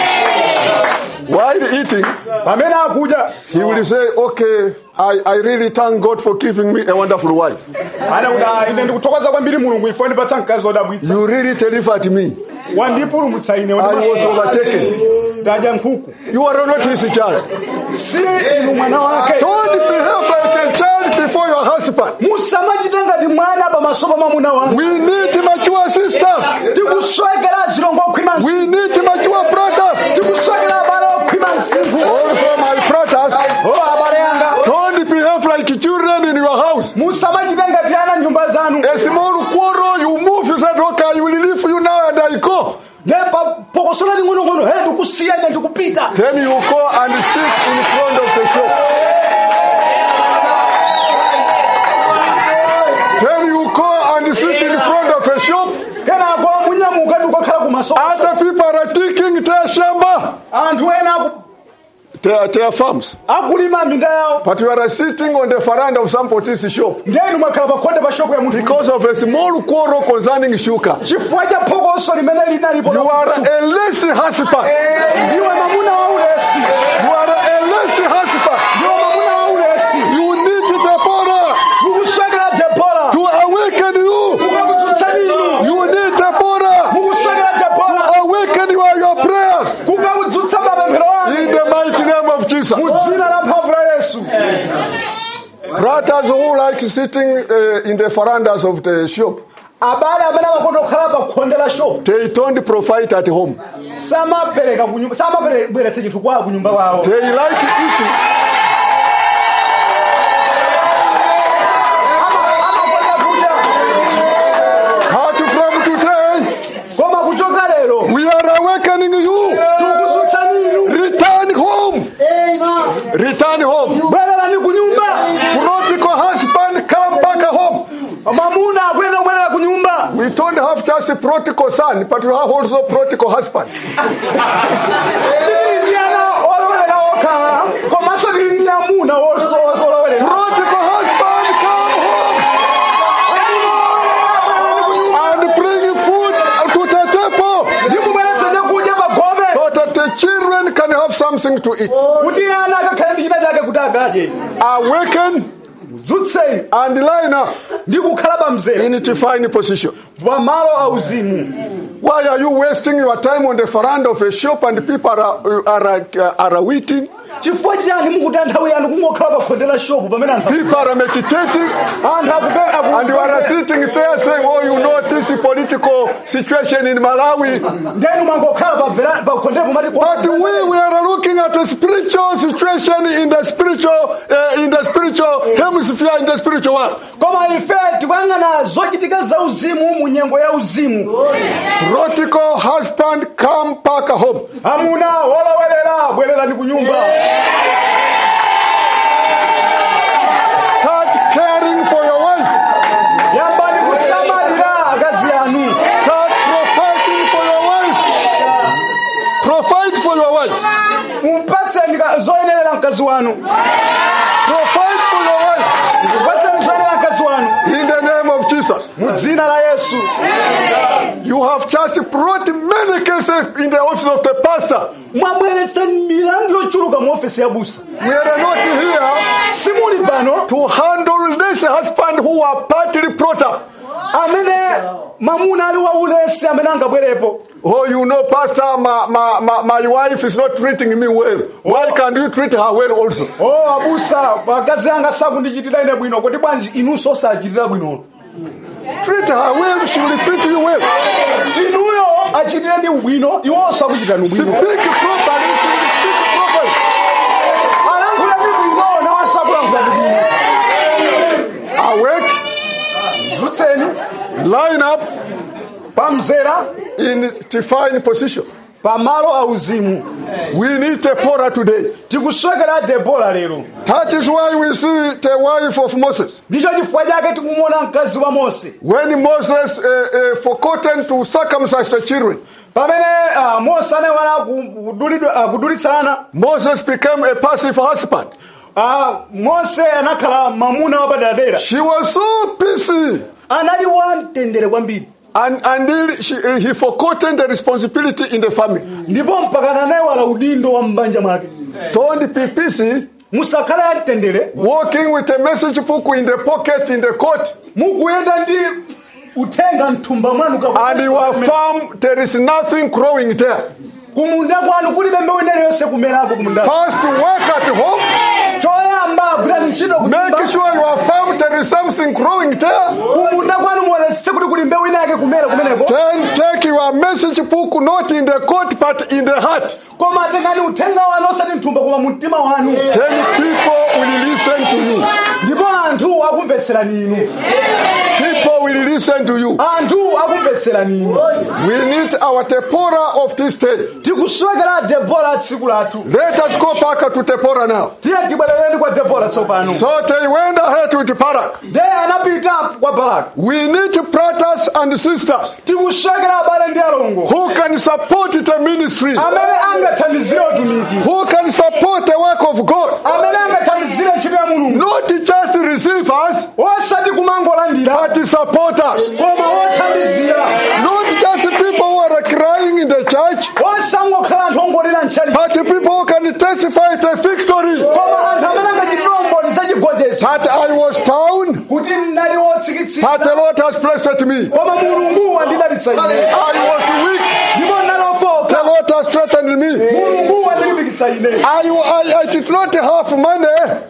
eating, while eating, pamene akudya he will say, okay, I, I really thank God for giving me a wonderful wife. anakuti ine ndikuthokoza kwambiri mulungu ifo ndipatsa mkazi wodabwitsa You really delivered me. wandipulumutsa ine I was overtaken. ndadya nkhuku You are not his child. si inu mwana wake Don't behave like a child before your husband. musamachite ngati mwana pamaso pa mwamuna wanu We need mature sisters. tikuswekera zilongo okhwima We need mature brothers. tikuswekera abale okhwima msinkhu Also, my brothers, o abale anga don't behave like children in your house. musamachite ngati ana nyumba zanu A small quarrel, you move, you said, okay, I will leave you now and I go. nepa pokosola ling'onong'ono he ndikusiya ine ndikupita Then you go and sit in front of the shop. Then you go and sit in front of a shop maso Other people are taking their shamba, anthu ena aku- their, their farms. akulima minda yawo But you are sitting on the veranda of some potisi shop ndenu mwakhala pakhonde pa shopu ya munthu because of a small quarrel concerning sugar. chifukwa cha phokoso limene linalipo You are a lazy husband. ndiwe mamuna wa ulesi You are a lazy husband. ndiwe mamuna wa ulesi You need Deborah mukuswekera Debora to awaken you. kukakudzutsani inu You need Deborah mukuswekera Debora to awaken your, your prayers kukakudzutsa mapemphero anu in the mighty name of Jesus. mu dzina la mphamvu la Yesu. Brothers who like sitting uh, in the verandas of the shop, abale amene amakonda kukhala pa khonde la shopu they don't provide at home. samapereka kunyumba samabweretsa chinthu kwawo kunyumba kwawo They like eating. amakonda kudya But from today, koma kuchoka lero we are awakening you. tikukudzutsani inu Return home. Return home. bwererani kunyumba Prodigal husband, come back home. mamuna akuyenda kubwerera kunyumba We don't have just a prodigal son, but we have also prodigal husband. sitili ndi ana olowerera okha komanso tili ndi amuna olowerera Prodigal husband, come home and bring food to the table ndikubweretsa chakudya pa gome so that the children can have something to eat. kuti ana akakhale ndi china chake kuti akadye Awaken dzutseni and line up ndi kukhala pa mzere in a divine position. pa malo auzimu. Why are you wasting your time on the veranda of a shop and people are, are, are, are waiting? chifukwa chani mukuti nthawi yanu kungokhala pa khonde la shopu pamene anthu People are meditating anthu akupe- and you are akupe- sitting there saying, oh, you know this political situation in Malawi. ndenu mwangokhala pa vera- pa khonde kumati But we, we are looking at the spiritual situation in the spiritual, uh, in the spiritual hemisphere, in the spiritual world. koma ife tikuyang'ana zochitika za uzimu mu nyengo ya uzimu. Prodigal husband, come back home. amuna wolowerera bwererani ku nyumba Start caring for your wife. yambani kusamalira akazi anu Start providing for your wife. Provide for your wife. mumpatseni ka- zoyenerera mkazi wanu Provide for your wife. mupatseni zoyenerera mkazi wanu In the name of Jesus. mu dzina la Yesu. You have just brought many cases in the office of the pastor. mwabweretsa milandu yochuluka mu ofesi ya busa We are not here simuli pano to handle this husband who are partly brought up. amene mamuna ali wa ulesi amene angabwerepo. Oh, you know, Pastor, my, my, my, my wife is not treating me well. Why can't you treat her well also? oh abusa akazi anga sakundichitira ine bwino kodi bwanji inunso osachitira bwino Treat her well, she will treat you well. inuyo achitireni ubwino iwonso akuchitirani Speak ubwino properly, she will speak properly. alankhulani bwino nawanso akulankhulani bwino. Awake, dzutseni line up pamzera in divine position. pamalo auzimu. We need Deborah today. tikuswekera Debora lero. That is why we see the wife of Moses. ndicho chifukwa chake tikumuona mkazi wa Mose When Moses uh, uh, forgotten to circumcise the children, pamene uh, Mose anawala kudulidwa- uh, kudulitsana. Moses became a passive husband. uh, Mose anakhala mamuna wapadadera She was so busy anali wamtendere kwambiri and until she, uh, he forgotten the responsibility in the family. ndipo mpakana naye wala udindo wa mbanja mwake. Don't be busy musakhale amtendere walking with a message book in the pocket in the court, mukuyenda ndi uthenga mthumba mwanu ka- and your farm there is nothing growing there. kumunda kwanu kulibe mbewu iliyonse kumerako kumunda. First work at home, choyamba gwirani ntchito make kunyumba. sure your farm there is something growing there. kumunda kwanu muonetsetse kuti kuli mbewu ina yake kumera kumeneko. Then take your message book not in the court but in the heart. koma tengani uthenga wanu osati mthumba koma mumtima wanu. Then people will listen to you. ndipo anthu akumvetserani inu. People will listen to you. Anthu akumvetserani inu. We need our Deborah of this day. Tikuswekera Deborah tsiku lathu. Let us go back to Deborah now. Tiye tibwerereni kwa Deborah tsopano. So they went ahead with Barak. De anapita kwa Barak. We need brothers and sisters Tikuswekera abale ndi alongo. who can support the ministry, Amene angathandizire utumiki. who can support the work of God. Amene angathandizire ntchito ya Mulungu. Not just receive us, Osati kumangolandira. but support us. Koma othandizira. Not just people who are crying in the church, Osangokhala anthu ongolira ntchali. but people who can testify the victory. Koma anthu amene angachitire za chigonjetso. But I was down, Kuti ndinali wotsikitsitsa. but the Lord has blessed me. Koma Mulungu wandidalitsa ine. I was weak, Ndipo ndalofoka. the Lord has strengthened me. Mulungu wandilimbikitsa ine. I, I, I did not have money,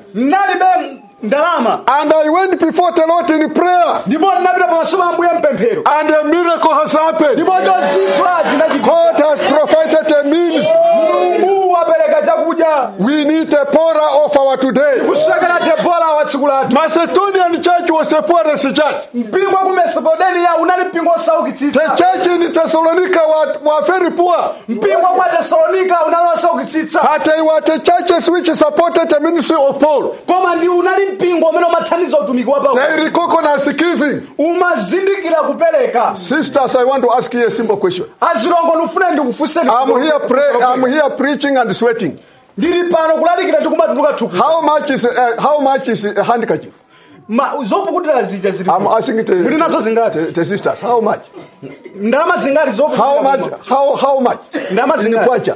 Ndalibe ndalama. and I went before the Lord in prayer, Ndipo ndinapita pamaso pa Ambuye mpemphero. and a miracle has happened. Ndipo chozizwa chinachitika. God has provided a means. Mulungu wapereka chakudya. We need a Deborah of our today. Kuswekera Deborah wa tsiku lathu. Macedonian church was the poorest church. Mpingo wa ku Macedonia unali mpingo The osaukitsitsa. church in Thessalonica were, were very poor. Mpingo wa Thessalonica unali osaukitsitsa. But they were the churches which supported the ministry of Paul. Koma ndi unali mpingo umene umathandiza utumiki wa Paulo. They recognize giving. Umazindikira kupereka. Sisters, I want to ask you a simple question. Azilongo ndifune ndikufunseni. I'm here pray, I'm here preaching and sweating. Ndili pano kulalikira ndikumatuluka thupi. How much is uh, how much is a handkerchief? Ma zopukutira zija zili. I'm asking the, Muli nazo zingati? the, the sisters. How much? Ndalama zingati zopukutira. How much? How how much? Ndalama In zingati? kwacha?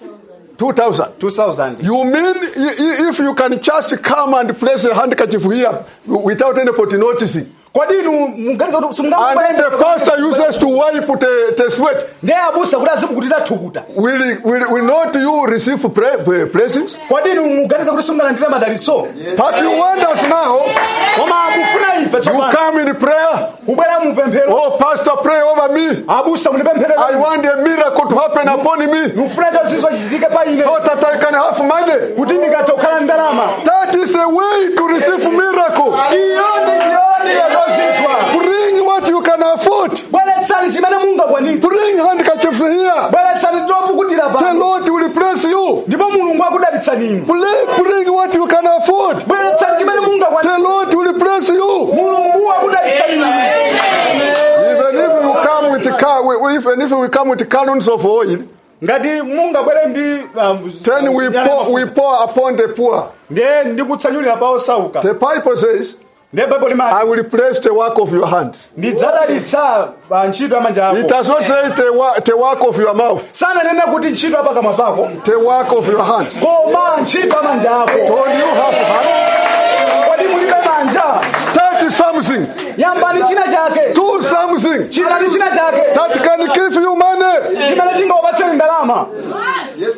Two thousand. two thousand. You mean i- i- if you can just come and place a handkerchief here without anybody noticing? Kodi inu muganiza kuti And then the pastor uses to wipe the, the sweat. ndiye abusa kuti azikukutira thukuta. Will, will, will not you receive pre- blessings? Kodi inu muganiza kuti sungalandire madalitso. But you want us now, Koma mufuna ife you tsopano. come in prayer. Kubwera mu pemphero. Oh, pastor, pray over me. Abusa munipempherere. I want a miracle to happen upon me Mufuna chozizwa chichitike pa ine. so that I can have money. Kuti ndikatha kukhala ndalama. That is a way to receive miracle. Iyo ndi yozizwa. Bring what you can afford. Bweretsani chimene mungakwanitse. Bring handkerchiefs here. Bweretsani topukutira The pa. Lord will bless you. Ndipo Mulungu akudalitsani inu. Bring, bring what you can afford. Bweretsani chimene mungakwanitse. The Lord will bless you. Mulungu akudalitsani inu. Even if you come with car, even if we come with gallons of oil, Ngati mungabwere ndi um, then we pour, we pour upon the poor. ndiye ndikutsanyulira pa osauka. The Bible says, Ndiye Bible I limati will bless the work of your hands. ndidzadalitsa pa ntchito ya manja It ako. does not say the, wa- the work of your mouth, Sananene kuti ntchito ya pakamwa pako. the work of your hands. Koma ntchito ya manja ako. So you have hands. Kodi mulibe manja. Start something. Yambani china chake. Do something Chitani china chake. that can give you money. Chimene chingakupatseni ndalama. If,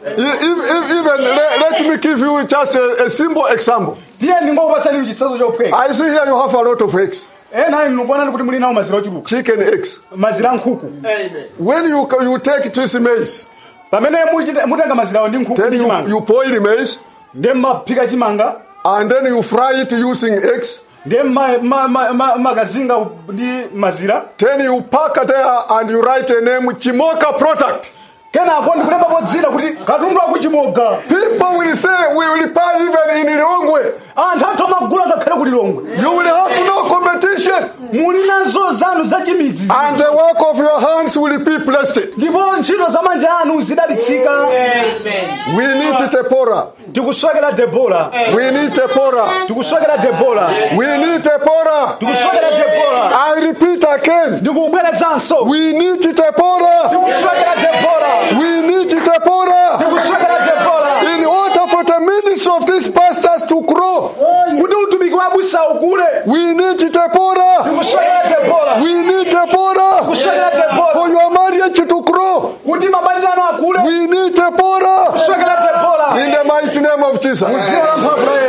if, even let, let me give you just a, a simple example. Ndiye ndingokupatsani chitsanzo chophweka. I see here you have a lot of eggs, Ena inu kuonani kuti muli nawo mazira ochuluka. chicken eggs. Mazira nkhuku. When you you take this maize, Pamene muchite- mutenga mazirawo ndi nkhuku then ndi you, chimanga. you boil maize, Ndiye maphika chimanga. and then you fry it using eggs. Ndiye ma- ma- ma- ma- magazinga ndi mazira. Then you pack there and you write a name Chimoka product. Kenako ndikulembapo dzina kuti katundu akuchimoga. People will say we will buy even in Lilongwe. Anthu athu amagula ngakhale ku Lilongwe. You will have no competition, Muli nazo zanu zachimidzi. and the work of your hands will be blessed. Ndipo ntchito za manja anu zidalitsika. We need Deborah. Tikuswekera Debora. We need Deborah. Tikuswekera Debora. We need Deborah. Tikuswekera Debora. I repeat again. Ndikubwerezanso. We need Deborah. Tikuswekera Debora. We need Deborah. Tikuswekera Debora. In order for the ministry of these pastors to grow, Kuti utumiki wa abusa ukule. we need Deborah. Tikuswekera Debora. We need Deborah. Tikuswekera Debora. For your marriage to grow, Kuti mabanja anu akule. we need Deborah. Tikuswekera Debora. In the mighty name of Jesus. Dzina la mphamvu la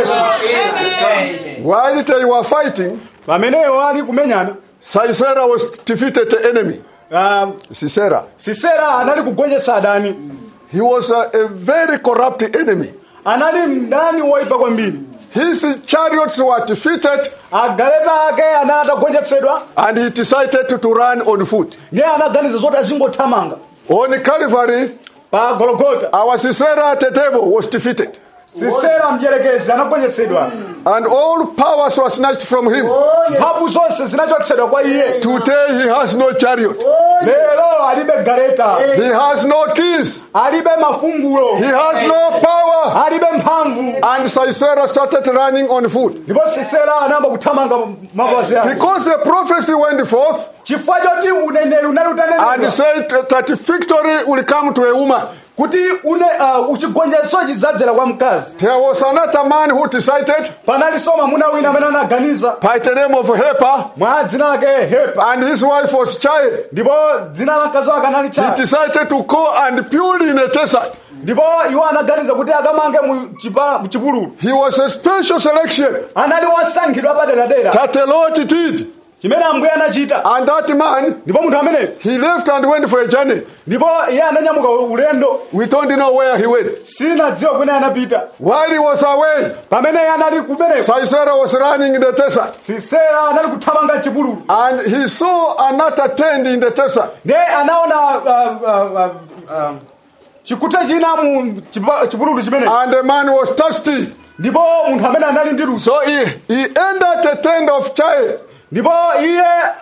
Yesu. While they were fighting, Pameneyo ali kumenyana. Sisera was defeated the enemy. Um, Sisera. Sisera anali kugonjetsa adani. He was a, a very corrupt enemy. Anali mdani woipa kwambiri. His chariots were defeated, agaleta ake anatagonjetsedwa and he decided to, to run on foot. ndiye anaganiza zoti azingothamanga. On Calvary, Pa Golgotha our Sisera the devil was defeated, Sisera mdierekezi anagonjetsedwa and all powers were snatched from him. mphamvu zonse zinachotsedwa kwa iye. Today he has no chariot, Lero alibe galeta, he has no keys, alibe mafungulo, he has no power. alibe mphamvu. And Sisera started running on foot. Ndipo Sisera anamba kuthamanga mapazi ake. Because the prophecy went forth Chifukwa choti uneneri unali and utanenedwa said that victory will come to a woman. kuti une uh, uchigonjetso chidzadzera kwa mkazi. There was another man who decided Panalinso mwamuna wina amene anaganiza by the name of Heber, mwa dzina lake Hepa, and his wife was Child. ndipo dzina la mkazi wake anali He Chai. decided to go and build in a desert. Ndipo iwo anaganiza kuti akamange mu chipa- mu chipululu. He was a special selection Anali wosankhidwa paderadera that the Lord did. chimene Ambuye anachita. And that man, Ndipo munthu amene he left and went for a journey. ndipo iye ananyamuka ulendo, We don't know where he went. sinadziwa kwene anapita. While he was away, Pamene iye anali kumeneko, Sisera was running in the desert. Sisera anali kuthamanga mchipululu. And he saw another tent in the desert. Ndiye anaona uh, uh, uh, uh, chikuta china mu chipa- chipululu chimene. And the man was thirsty. Ndipo munthu amene anali ndi luso. So he, he entered the tent of Child. Ndipo iye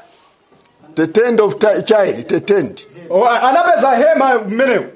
The tent of ti- Child, the tent. o, anapeza hema mmeneko.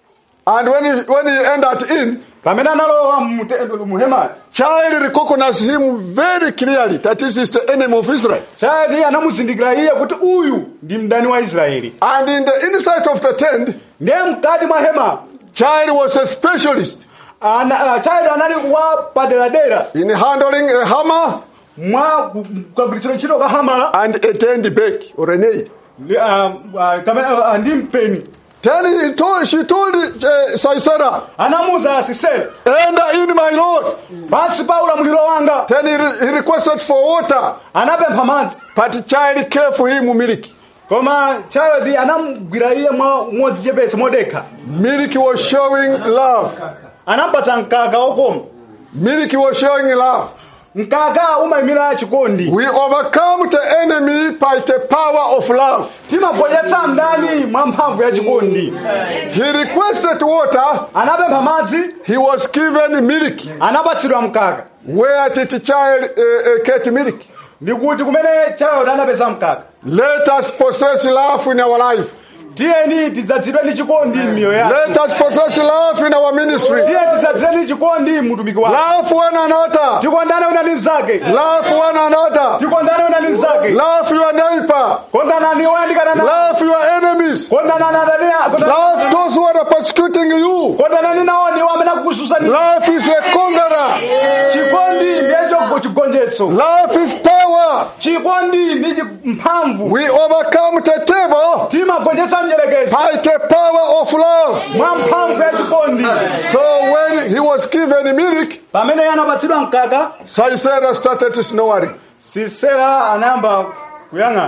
And when he, when he entered in, Pamene analowa mu te- mu hema, Child recognized him very clearly that this is the enemy of Israel. Chai anamuzindikira iye kuti uyu ndi mdani wa Israeli. And in the inside of the tent, Ndiye mkati mwa hema Child was a specialist ana, uh, Chai anali wa paderadera in handling a hammer mwa kugwiritsira ntchito ka hamala and a tent bag or a nail. uh, uh, kamene uh, ndi mpeni. Then he told, she told uh, Sisera, Anamuza Sisera, enter in, my Lord. pansi pa ulamuliro wanga. Then he, re- he requested for water, Anapempha madzi, but Child gave for him milk. koma Chai anamugwira iye mwa modzichepetsa modekha. Milk was showing love. Anampatsa mkaka wokoma. Milk was showing love. Mkaka umayimira chikondi. We overcome the enemy by the power of love. Timagonjetsa mdani mwa mphamvu ya chikondi. He requested water, Anapempha madzi, he was given milk. anapatsidwa mkaka. Where did the child uh, uh, get milk? Ndikuti kumene Chai anapeza mkaka. Let us possess love in our life. Tiyeni tidzadzidwe ndi chikondi m'miyoyo yathu. Let us possess love in our ministry. Tiyeni tidzadzidwe ndi chikondi mtumiki wathu. Love one another. Tikondane wina ndi mnzake. Love one another. Tikondane wina ndi mnzake. Love your neighbor. Kondanani oyandikana nawo. Love your enemies. Kondanani adani ako. Love those who are persecuting you. Kondanani nawo ndiwo amene akukususani. Love is a conqueror. Chikondi ndicho chigonjetso. Love is power. Chikondi ndi mphamvu. We overcome the devil Timagonjetsa mdierekezi by the power of love. mwa mphamvu ya chikondi. So when he was given milk, Pamene anapatsidwa mkaka, Sisera started snoring. Sisera anayamba kuyang'ana.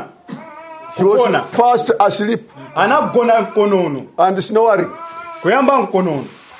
He was Kugona. fast asleep Anagona mkonono. and snoring. Kuyamba mkonono.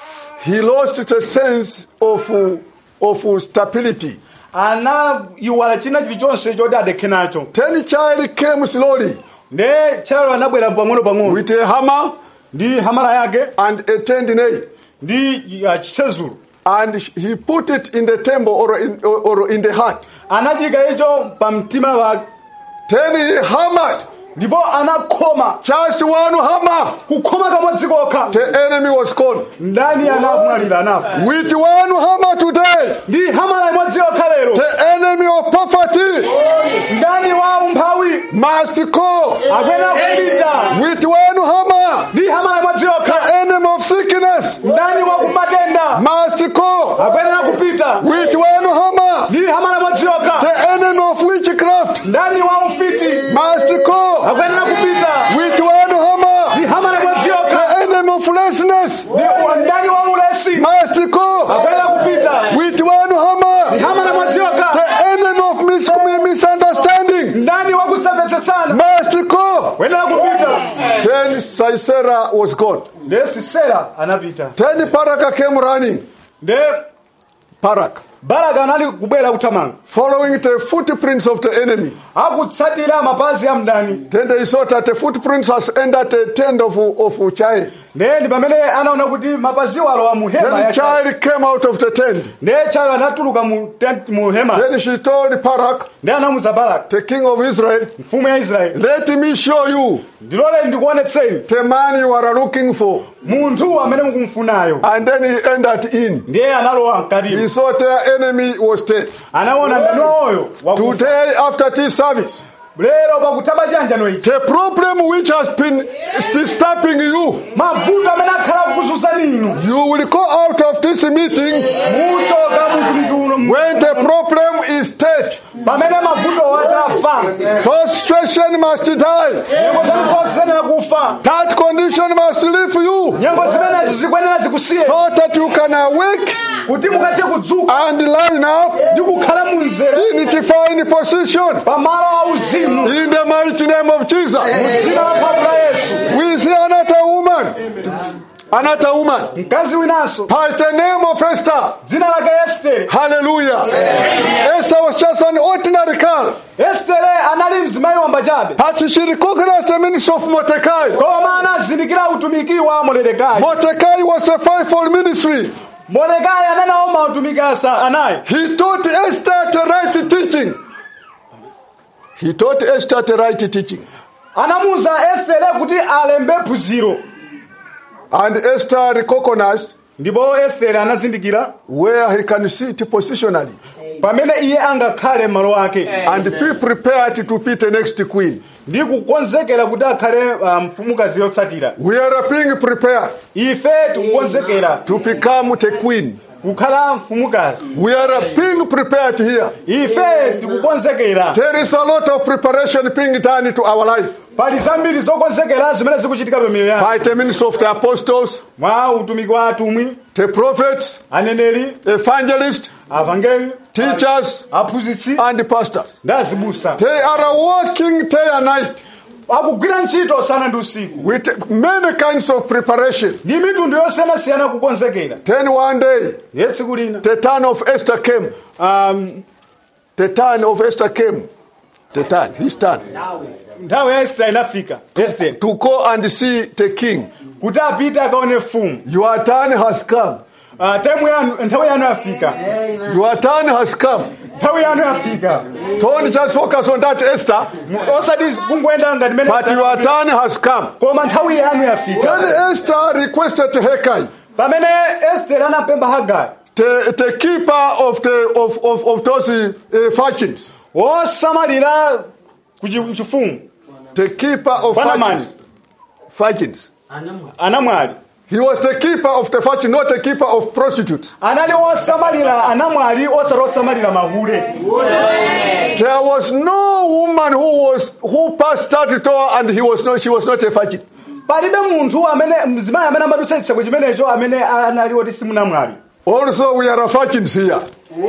He lost the sense of, uh, of stability. Ana iwala china chilichonse choti adekhe nacho. Then child came slowly Ne Chai anabwera pang'ono pang'ono with a hammer ndi hamala yake and a tent nail. ndi uh, chisezulu. And he put it in the temple or in, or, or in the heart. Anachika icho pa mtima wake. Then he hammered. Ndipo anakhoma. Just one hammer. Kukhoma kamodzi kokha. The enemy was gone. Ndani anavumwalira anafa. With one hammer today, Ndi hamala imodzi yokha lero. the enemy of poverty Ndani wa umphawi must go. akwena kupita. With one hammer, Ndi hamala imodzi yokha. the enemy of sickness Ndani wa kumatenda must go. akwena kupita. With one hammer, Ndi hamala imodzi yokha. the enemy of witchcraft Ndani wa ufiti must go. akwena kupita. With one hammer, Ndi hamala imodzi yokha. the enemy of laziness Ndi ndani wa ulesi must go. akwena kupita. With one hammer, Hamala imodzi yokha. the enemy of mis- misunderstanding Ndani wa kusamvetsetsana must go. kwena kupita. Then Sisera was gone. Ndi Sisera anapita. Then Barak came running. Ndi Barak. Baraka anali kubwera kuthamanga. following the footprints of the enemy. Akutsatira mapazi ya mdani. Then they saw that the footprints has entered the tent of, of Chai. Ndi pamene anaona kuti mapazi walo mu hema Then ya child came out of the tent. Ndi child anatuluka mu tent mu hema. Then she told Barak, Ndi anamuza Barak, the king of Israel, mfumu ya Israeli, let me show you ndilole ndikuonetseni the man you are looking for. munthu amene mukumfunayo. And then he entered in. Ndiye analowa mkati. He saw their enemy was dead. Anaona ndani oyo wakufa. Today, after this service, Lero pakutaba janjano ichi. the problem which has been disturbing you, Mavuto amene akhala kukuzunzani inu. you will go out of this meeting Mutoka mutumiki uno. when the problem is dead. Pamene mavuto watafa. Those situation must die. Nyengo zalizosenera kufa. That condition must leave you, Nyengo zimene zikwenera zikusiye. so that you can awake Kuti mukathe kudzuka. and line up Ndi kukhala munzere. in divine position. Pamalo auzimu. In the mighty name of Jesus. Dzina la mphamvu la Yesu. We see another woman. Another woman. Mkazi winanso. By the name of Esther. Dzina lake Estere. Hallelujah. Esther was just an ordinary girl. Estere anali mzimayi wamba chabe. But she recognized the ministry of Mordecai. Koma anazindikira utumiki wa Mordekai. Mordecai was a fivefold ministry. Mordekai ananaoma utumiki asa anayi. He taught Esther the right teaching. He taught Esther the right teaching. Anamuza Estere kuti alembe phunziro. And Esther recognized Ndipo Estere anazindikira where he can sit positionally. pamene iye angakhale malo ake. And be prepared to be the next queen. Ndi kukonzekera kuti akhale mfumukazi yotsatira. We are being prepared Ife tikukonzekera to become the queen. kukhala mfumukazi. We are being prepared here. Ife tikukonzekera. There is a lot of preparation being done to our life. Pali zambiri zokonzekera zimene zikuchitika pa miyoyo yathu. By the ministry of the apostles, Mwa utumiki wa atumwi, the prophets, aneneri, evangelists, avangeli, teachers, aphunzitsi and the pastors. ndi azibusa. They are working day and night Akugwira ntchito usana ndi usiku. with many kinds of preparation. Ndi mitundu yosiyanasiyana kukonzekera. Then one day, Ye tsiku lina. the turn of Esther came. Um, The turn of Esther came. The turn, his turn. nthawi ya Estere inafika. Estere. To go and see the king. Kuti apite akaone mfumu. Your turn has come. Uh, time yanu, nthawi yanu yafika. Your turn has come. Nthawi yanu yafika. Don't just focus on that Esther, Osati kungoenda ngati mene. but your turn has come. Koma nthawi yanu yafika. When Esther requested Hegai, Pamene Estere anapempha Hagai. the, the keeper of the of, of, of those uh, virgins, Wosamalira kuchifumu. the keeper of Panamani. virgins, virgins. Anamwali. He was the keeper of the virgin, not the keeper of prostitutes. Anali wosamalira anamwali osati osamalira mahule. There was no woman who was who passed that door and he was not she was not a virgin. Palibe munthu amene mzimayi amene amadutsa chitseko chimenecho amene anali oti simunamwali. Also, we are virgins here.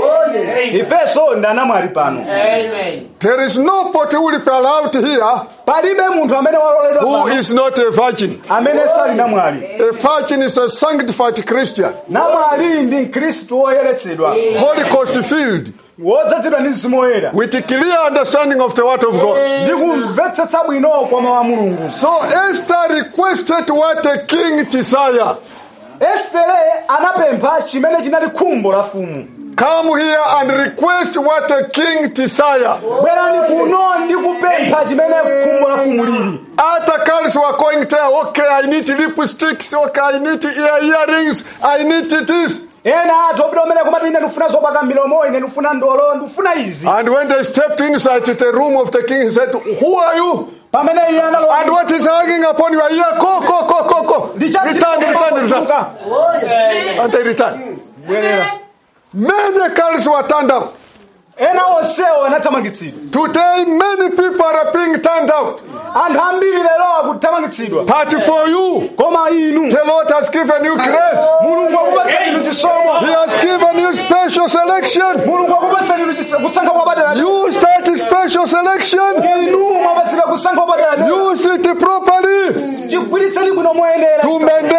Ifeso ndi anamwali pano. There is nobody who will be allowed here Palibe munthu amene waloledwa who pano is not a virgin. amene sali namwali. A virgin is a sanctified Christian, Namwali ndi Mkhristu woyeretsedwa. Holy Ghost filled, Wodzazidwa ndi Mzimu Woyera. with a clear understanding of the word of God. Ndi kumvetsetsa bwino kwa mawu a Mulungu. So Esther requested what the king desired. Estere anapempha chimene chinali khumbo la mfumu. Come here and request what the king desired. Bwerani kuno ndi kupempha chimene khumbo la mfumu lili. Other girls were going there, okay, I need lipsticks, okay, I need ear earrings, I need this. Ena athu opita umene kumati ine ndifuna zopaka milomo, ine ndifuna ndolo, ndifuna izi. And when they stepped inside the room of the king, he said, who are you? Pamene iye analowa. And what is hanging upon your ear? Go, go, go, go, go. Return, return, return. And they returned. Bwerera. Many girls were turned out. Ena onsewo anathamangitsidwa. Today, many people are being turned out. Anthu ambiri lero akuthamangitsidwa. But for you, Koma inu. the Lord has given you grace. Mulungu akupatsa inu chisomo. He has given you special selection. Mulungu akupatsa inu kusankha kwapadera. You start special selection. Inu mwapatsidwa kusankha kwapadera. Use it properly Chigwiritseni kuno moyenera. to maintain your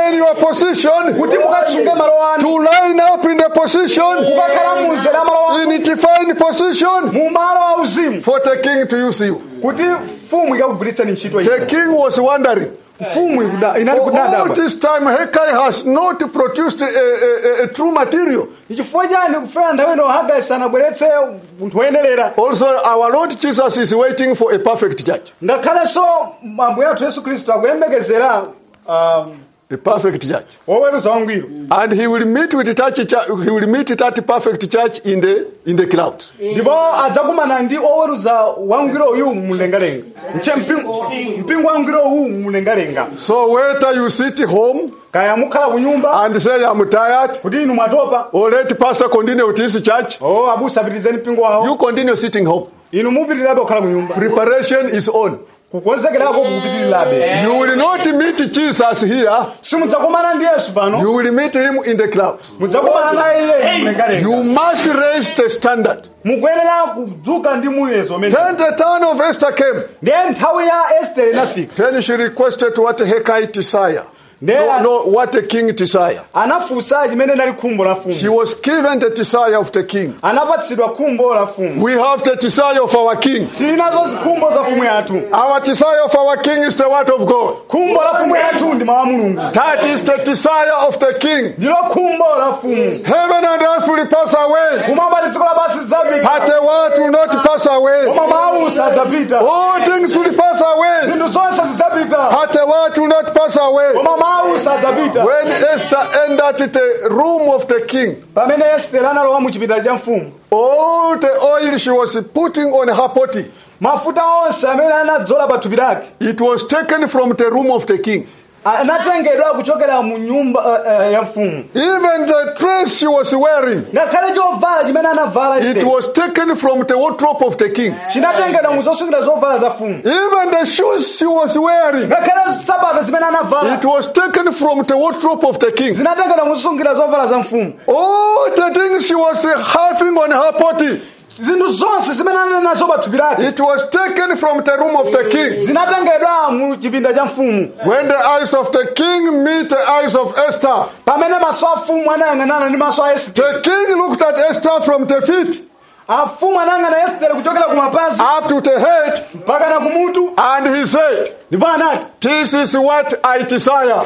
position, kuti mukasunge malo anu, to line up in the position, kukakhala muzera malo anu, in divine position, mu malo auzimu, for the king to use you. kuti mfumu ikakugwiritsani ntchito The iyi. king was wondering. Mfumu ikuda- inali For all kudabwa. this time, Hegai has not produced a, a, a, a true material. Chifukwa chani kufera nthawi ino Hagai sanabweretse munthu woyenerera. Also, our Lord Jesus is waiting for a perfect church. Ngakhalenso Ambuye athu Yesu Khristu akuyembekezera um, A perfect church. woweruza wangwiro. And he will meet with that church, he will meet that perfect church in the in the clouds. Ndipo adzakumana ndi oweruza wangwiro uyu mumlengalenga. Nche mpingo mpingo wangwiro uyu mumlengalenga. So whether you sit home Kaya mukhala ku nyumba and say I'm tired, kuti inu mwatopa, or let pastor continue with his church, oh abusa apitirizeni mpingo wawo. you continue sitting home. Inu mupitirirabe kukhala ku nyumba. Preparation is on. Kukonzekerako kukupitirirabe. You will not meet Jesus here. Simudzakumana ndi Yesu pano. You will meet him in the clouds. Mudzakumana naye iye mumlengalenga. You must raise the standard. Mukuyenera kudzuka ndi muyezo umene. Then the turn of Esther came. Ndiye nthawi ya Estere inafika. Then she requested what Hegai desired. No, no, what the king desired. Anafunsa chimene nali khumbo la She mfumu. was given the desire of the king. Anapatsidwa khumbo la mfumu. We have the desire of our king. Tinazo zikhumbo za mfumu yathu. Our desire of our king is the word of God. Khumbo la mfumu yathu ndi mawu a Mulungu. That is the desire of the king. Ndilo khumbo la mfumu. Heaven and earth will pass away, Kumwamba ndi dziko lapansi zidzapita. but the word will not pass away. Koma mawu sadzapita. All things will pass away, Zinthu zonse zidzapita. but the word will not pass away. Koma mawu sadzapita. When Esther entered the room of the king, Pamene Estere analowa mu chipinda cha mfumu, all the oil she was putting on her body, mafuta onse amene anadzola pa thupi lake it was taken from the room of the king. anatengedwa kuchokera mu nyumba uh, uh, ya mfumu. Even the dress she was wearing, Ngakhale chovala chimene anavala it Estere was taken from the wardrobe of the king. chinatengedwa mu zosungira zovala za mfumu. Even the shoes she was wearing, Ngakhale sapato zimene anavala it was taken from the wardrobe of the king. zinatengedwa mu zosungira zovala za mfumu. All the things she was uh, having on her body, Zinthu zonse zimene anali nazo pa thupi lake it was taken from the room of the king. zinatengedwa mu chipinda cha mfumu. When the eyes of the king meet the eyes of Esther, Pamene maso a mfumu anayang'anana ndi maso a Estere, the king looked at Esther from the feet afumu anayang'ana Estere kuchokera ku mapazi up to the head, mpaka na kumutu, and he said, ndipo anati "This is what I desire."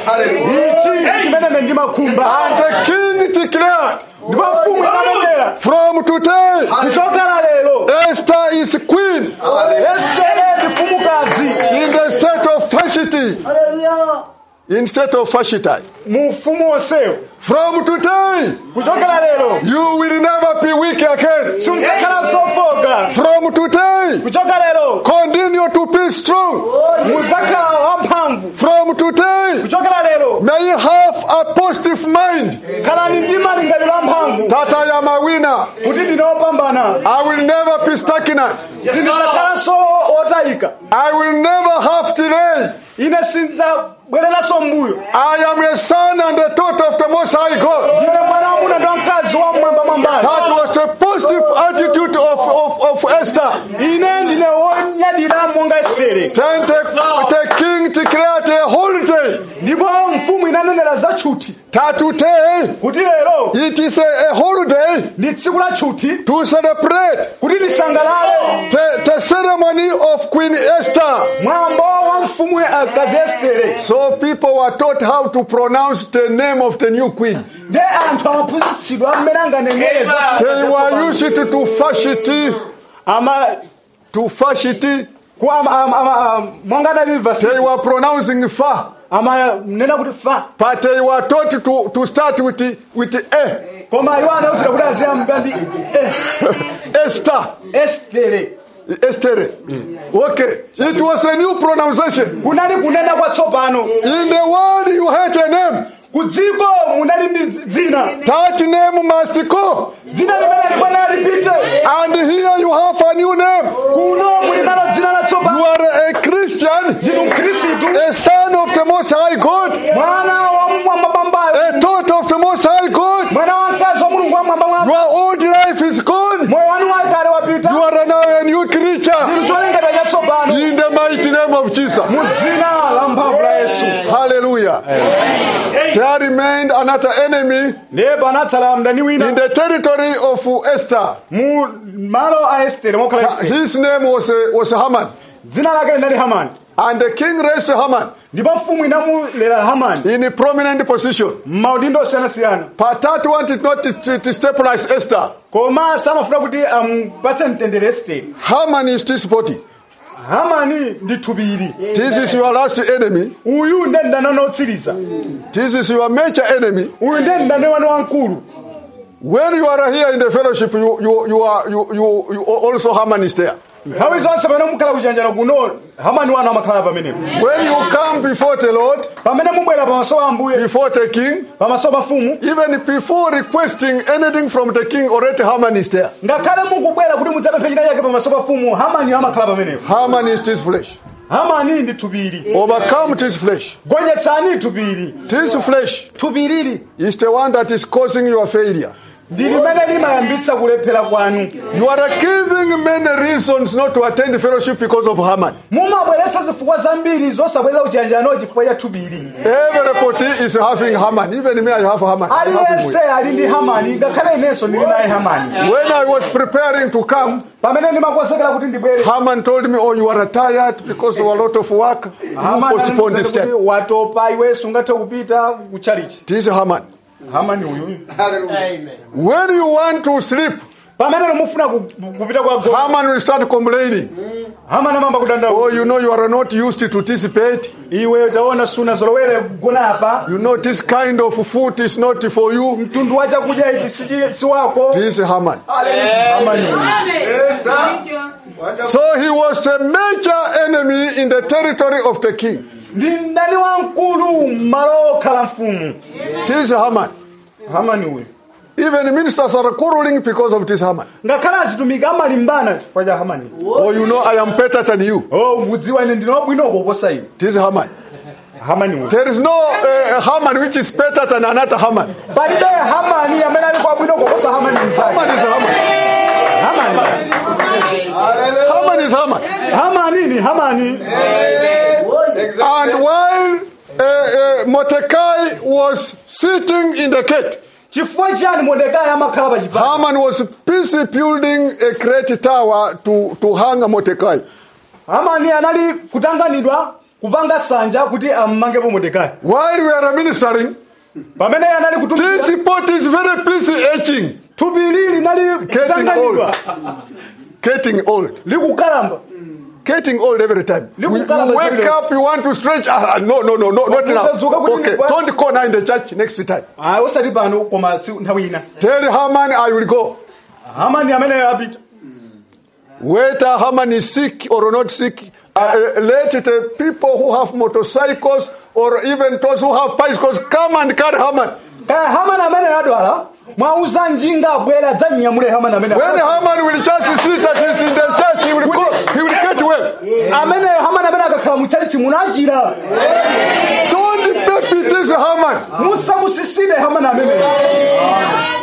ichi chimene ndimakhumba. And the king declared, Ndipo mfumu inalengera "From today, kuchokera lero Esther is queen Estere ndi mfumukazi in the state of Vashti." In state of Vashti. mu ufumu wonsewo. From today, Kuchokera lero you will never be weak again. simudzakhala sofoka. From today, Kuchokera lero continue to be strong. mudzakhala wamphamvu. From today, Kuchokera lero may you have a positive mind khalani ndi malingaliro amphamvu that I am a winner. kuti ndine wopambana. I will never be stagnant. Sindidzakhalanso otayika. I will never have delay. Ine sindzabwereranso mbuyo. I am a son and a daughter of the Most High God. Ndine mwana wamuna ndi wamkazi wa mmwamba mwambani. That was the positive attitude of, of, of Esther. Ine ndine wonyadira monga Estere. Then the, the king declared a holiday. Ndipo mfumu inanenera za tchuthi That today, kuti lero it is a, a holiday ndi tsiku la tchuthi to celebrate kuti tisangalale the, the ceremony of Queen Esther. mwambo wa mfumu akazi Estere. So people were taught how to pronounce the name of the new queen. Ndi anthu amaphunzitsidwa mmene anganenereza They were used to Vashti, ama to Vashti. ku ama- ama- ama- monga na They university were pronouncing fa, ama nena kuti fa but they were taught to, to start with the, with the e. koma iwo anauzira kuti aziyamba ndi eh, Esther. Estere. Esther. Okay. It was a new pronunciation. Kunali kunena kwatsopano. In the world you had a name. Kudziko munali ndi dzina. That name must go. Dzina limene libwana lipite. And here you have a new name. Kuno kuli nalo dzina latsopano. You are a Christian, Ndinu Mkhristu, a son of the Most High God, mwana wa mwambambayo, a daughter of the Most High God. mwana wa mkazi wa Mulungu wa mwambamwamba. Your old life is gone. Moyo wanu wakale wapita. You are now a new creature. Ndinu cholengedwa chatsopano. In the mighty name of Jesus. Mu dzina la mphamvu la Yesu. Hallelujah. there remained another enemy ndiye panatsala mdani in wina the territory of Esther. mu malo a Estere mokhala Estere. His name was, uh, was Haman. Dzina lake linali Hamani. And the king raised Haman Ndipo mfumu inamulera Hamani in a prominent position. maudindo osiyanasiyana. But that wanted not to, to, to stabilize Esther. Koma samafuna kuti amupatse mtendere Estere. Haman is this body. Hamani ndi thupi ili. This is your last enemy. Uyu ndiye mdani otsiriza. This is your major enemy. Uyu ndiye mdani wanu wankulu. When you are here in the fellowship, you, you, you, are, you, you, you also Haman is there. Nthawi zonse pamene mukhala kuchiyanjano kuno Hamani wanu amakhala pamenepo. When you come before the Lord, Pamene mubwera pamaso pa Ambuye, before the king, pamaso pa mfumu, even before requesting anything from the king, already Haman is there. ngakhale mukubwera kuti mudzapemphe china chake pamaso pa mfumu, Hamani amakhala pamenepo. Haman is this flesh. Hamani ndi thupi ili. Overcome this flesh. Gonjetsani thupi ili. This flesh Thupi ili is the one that is causing your failure. ndi limene limayambitsa kulephera kwanu. You are giving many reasons not to attend the fellowship because of Haman. Mumabweretsa zifukwa zambiri zosabwera kuchiyanjano chifukwa cha thupi ili. Everybody is having Haman. Even me, I have Haman. I have him Aliyense with. ali ndi Hamani, ngakhale inenso ndili naye Hamani. When I was preparing to come, Pamene ndimakonzekera kuti ndibwere, Haman told me, oh, you are tired because of a lot of work. You Hamani postpone this anandiwuza time. kuti watopa iwe sungathe kupita kuchalichi. This is Haman. Hamani uyu. When you want to sleep, Pamene mufuna ku- kupita kwa gona, Haman will start complaining. Hamani amamba kudandaula. Oh, you know you are not used to this bed. Iwe utaona suna zolowere kugona apa. You know this kind of food is not for you. Mtundu wa chakudya ichi si si wako. This is Haman. Hamani uyu. So he was a major enemy in the territory of the king. Ndi mdani wamkulu m'malo okhala mfumu. This is Haman. Hamani uyu. Even ministers are quarreling because of this Haman. Ngakhale azitumika amalimbana chifukwa cha Hamani. Oh, you know I am better than you. Oh, mudziwa ine ndine wabwino kuposa iwe. This is Haman. Hamani uyu. There is no uh, Haman which is better than another Haman. Palibe Hamani amene ali kwabwino kuposa Hamani msai. Haman is Haman. Hamani basi. Haman is Haman. Hamani ni Hamani. And while uh, uh, Mordecai was sitting in the gate, Chifukwa chani Mordekai amakhala pa chipata. Haman was busy building a great tower to, to hang Mordecai. Hamani anali kutanganidwa kupanga sanja kuti ammangepo Mordekai. While we are ministering, Pamene anali kutumika this pot is very busy aging, thupi lili linali getting kutanganidwa old, getting old, likukalamba. getting old every time. You, you Likukalamba wake every up, you want to stretch. Ah, no, no, no, no, not now. Okay, don't go now in the church next time. Ah, osati pano koma tsiku nthawi ina. Tell Haman I will go. Hamani amene apita. Whether Haman is sick or not sick, uh, let the people who have motorcycles or even those who have bicycles come and carry Haman. Kaya Hamani amene adwala, mwauza njinga abwera adzanyamule Hamani amene. When Haman will just sit that is in the church, he will go, he will get well. Amene Hamani amene akakhala mu chalichi munachira. Don't baby this Haman. Musa musiside Hamani amene.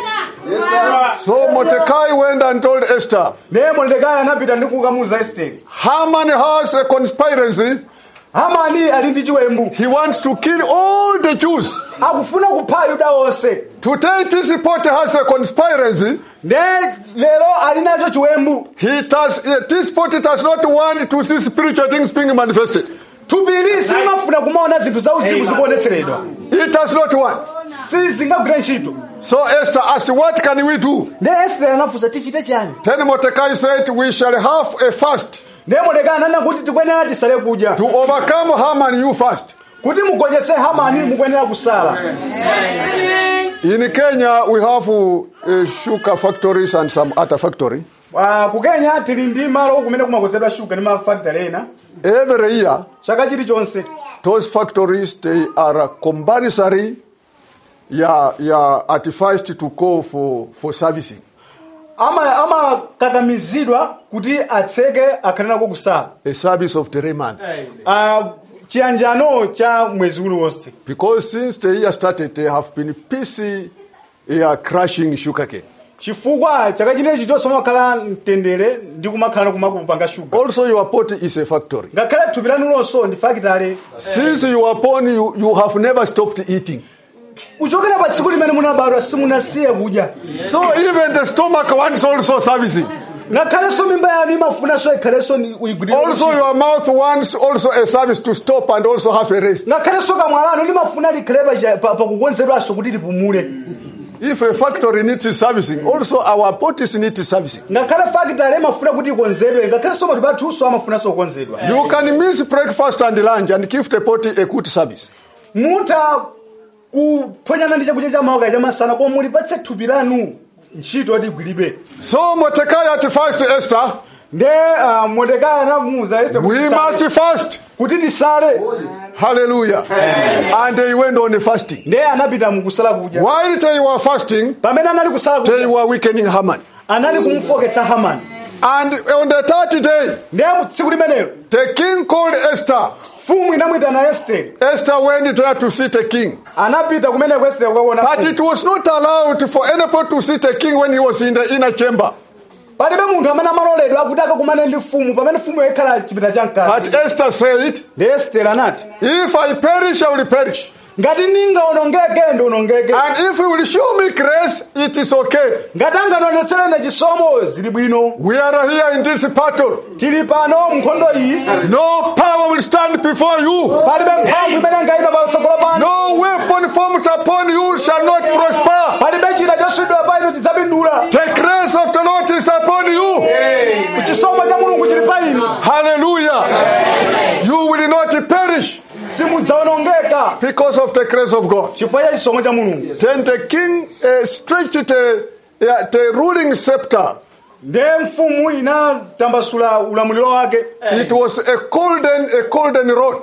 So Mordecai went and told Esther, Ne Mordekai anapita ndi kukamuza Estere. Haman has a conspiracy. Hamani ali ndi chiwembu. He wants to kill all the Jews. Akufuna kupha Yuda onse. Today this report has a conspiracy. Ne lero ali nacho chiwembu. He does, this party does not want to see spiritual things being manifested. Tubiri simafuna kumaona zinthu za uzimu zikuonetseredwa. It does not want. Sizingagwira ntchito. So Esther asked, what can we do? Ne Estere anafunsa tichite chani. Then Mordecai said, we shall have a fast Ne Mordekai ananena kuti tikwenera tisale kudya. to overcome Haman, you fast. Kuti mugonjetse Hamani mukwenera kusala. In Kenya, we have uh, sugar factories and some other factory. Ah, ku Kenya tili ndi malo kumene kumakozedwa sugar ndi mafactory ena. Every year, Chaka chilichonse. those factories, they are compulsory, yeah, yeah, at first to go for, for servicing. Ama ama kakamizidwa kuti atseke akhanena ko kusala. A service of three months. Ah, chiyanjano cha mwezi uliwonse. Because since the year started, they have been busy yeah, crushing sugarcane. Chifukwa chaka chinechi chonse makhala mtendere ndi kumakhala kumakupanga sugar. Also, your pot is a factory. Ngakhale thupi lanu lonso ndi factory. Since you were born, you, you have never stopped eating. Uchokera pa tsiku limene munabadwa simunasiye kudya. So even the stomach wants also servicing. Ngakhaleso mimba yanu imafunanso ikhaleso uyigwirire. Also your mouth wants also a service to stop and also have a rest. Ngakhaleso kamwa lanu limafuna likhale pa kukonzedwaso kuti lipumule. If a factory needs servicing, also our bodies need servicing. Ngakhale factory imafuna kuti ikonzedwe, ngakhaleso matu bathuso amafunanso kukonzedwa. You can miss breakfast and lunch and give the body a good service. Muta kuphonyana ndi chakudya cha mawa cha masana kwa mulipatse thupi lanu ntchito yoti igwiribe. So Mordecai at first to Esther, nde uh, Mordecai anamuuza Esther we must fast. kuti tisale. Hallelujah. And they went on the fasting. Nde anapita mukusala kudya. While they were fasting, pamene anali kusala they kudya were weakening Haman. anali kumfoketsa Hamani. And on the third day, nde tsiku limenelo the king called Esther. Fumu inamwitana Esther. Esther went there to see the king. Anapita kumene kwa Esther kukaona. But it was not allowed for anybody to see the king when he was in the inner chamber. Palibe munthu amene amaloledwa kuti akakumane ndi fumu pamene fumu ikhala chipinda cha mkati. But Esther said, Nde Esther anati, if I perish, I will perish. ngati ningaonongeke ndi unongeke. And if you will show me grace, it is okay. Ngati anganonetserene chisomo zili bwino. We are here in this battle. Tili pano mnkhondo iyi. No power will stand before you. Palibe mphamvu imene ingayima patsogolo pano. No weapon formed upon you shall not prosper. Palibe chida chosudwa pa inu chidzapindula. The grace of the Lord is upon you. Chisomo cha Mulungu chili pa inu. Hallelujah. You will not perish Simudzaonongeka because of the grace of God. chifukwa cha chisomo cha Mulungu. Then the king uh, stretched the, uh, the ruling scepter. Nde mfumu inatambasula ulamuliro wake. It was a golden, a golden rod.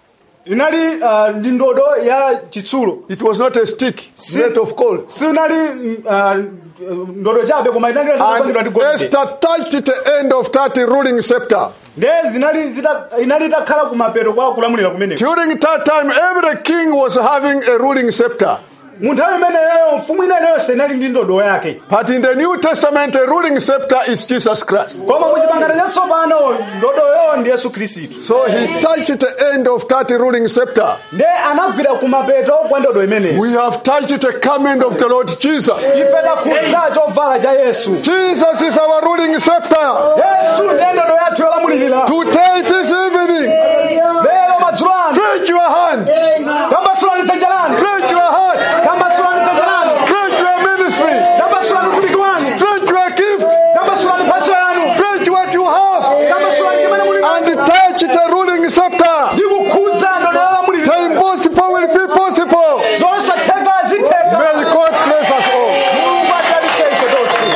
Inali uh, ndi ndodo ya chitsulo. It was not a stick, made of gold. Sinali uh, ndodo chabe koma inali ndopangidwa ndi And golide. Esther touched the end of that ruling scepter. Nde zinali zita inali takhala kumapeto kwa kulamulira kumene. During that time, every king was having a ruling scepter. Munthawi imeneyo mfumu ineyo senali ndi ndodo yake. But in the New Testament, the ruling scepter is Jesus Christ. Koma mu chipangano chatsopano ndodoyo ndi Yesu Khristu. So he touched the end of that ruling scepter. Nde anagwira kumapeto kwa ndodo imeneyo. We have touched the coming of the Lord Jesus. Ife takhudza chovala cha Yesu. Jesus is our ruling scepter. Yesu ndiye ndodo yathu yolamulirira. Today, this evening, Lero madzulo ano. stretch your hand. Tambasulani dzanja lanu. Stretch your heart. Tambasulani dzanja lanu. Stretch your ministry. Tambasulani utumiki wanu. Stretch your gift. Tambasulani mphatso yanu. Stretch what you have. Tambasulani chimene muli nacho. And touch the ruling scepter. Ndikukhudza ndodo yolamulirira. The impossible will be possible. Zosatheka zitheka. May God bless us all. Mulungu adalitse ife tonse.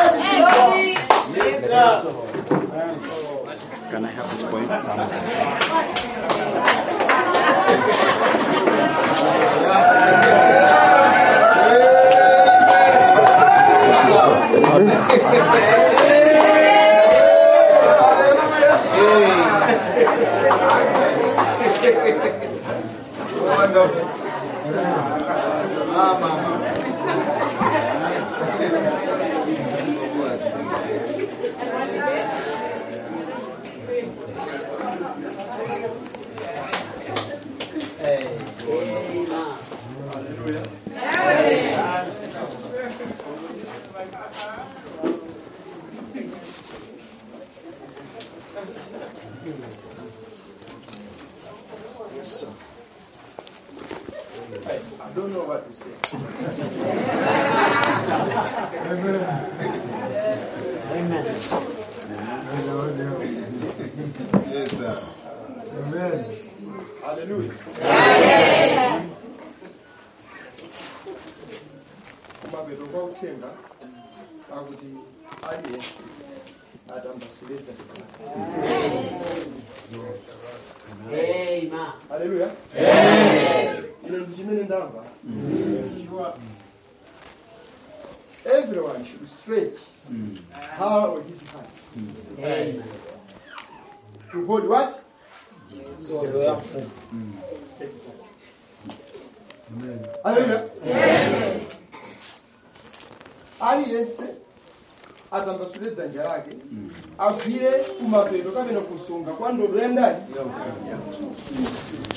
Can I have this point? I don't know what to say. Amen. Yes, sir. Amen. Hallelujah. Amen. Kumapeto kwa uthenga akuti aliyense atambasuleza. Amen. Hallelujah. Amen. Ine ndimene ndamva. Everyone should stretch her or his hand Amen. to hold what? Hallelujah. Amen. Aliyense atambasule dzanja lake agwire kumapeto kapena kusunga kwa ndodo ya ndani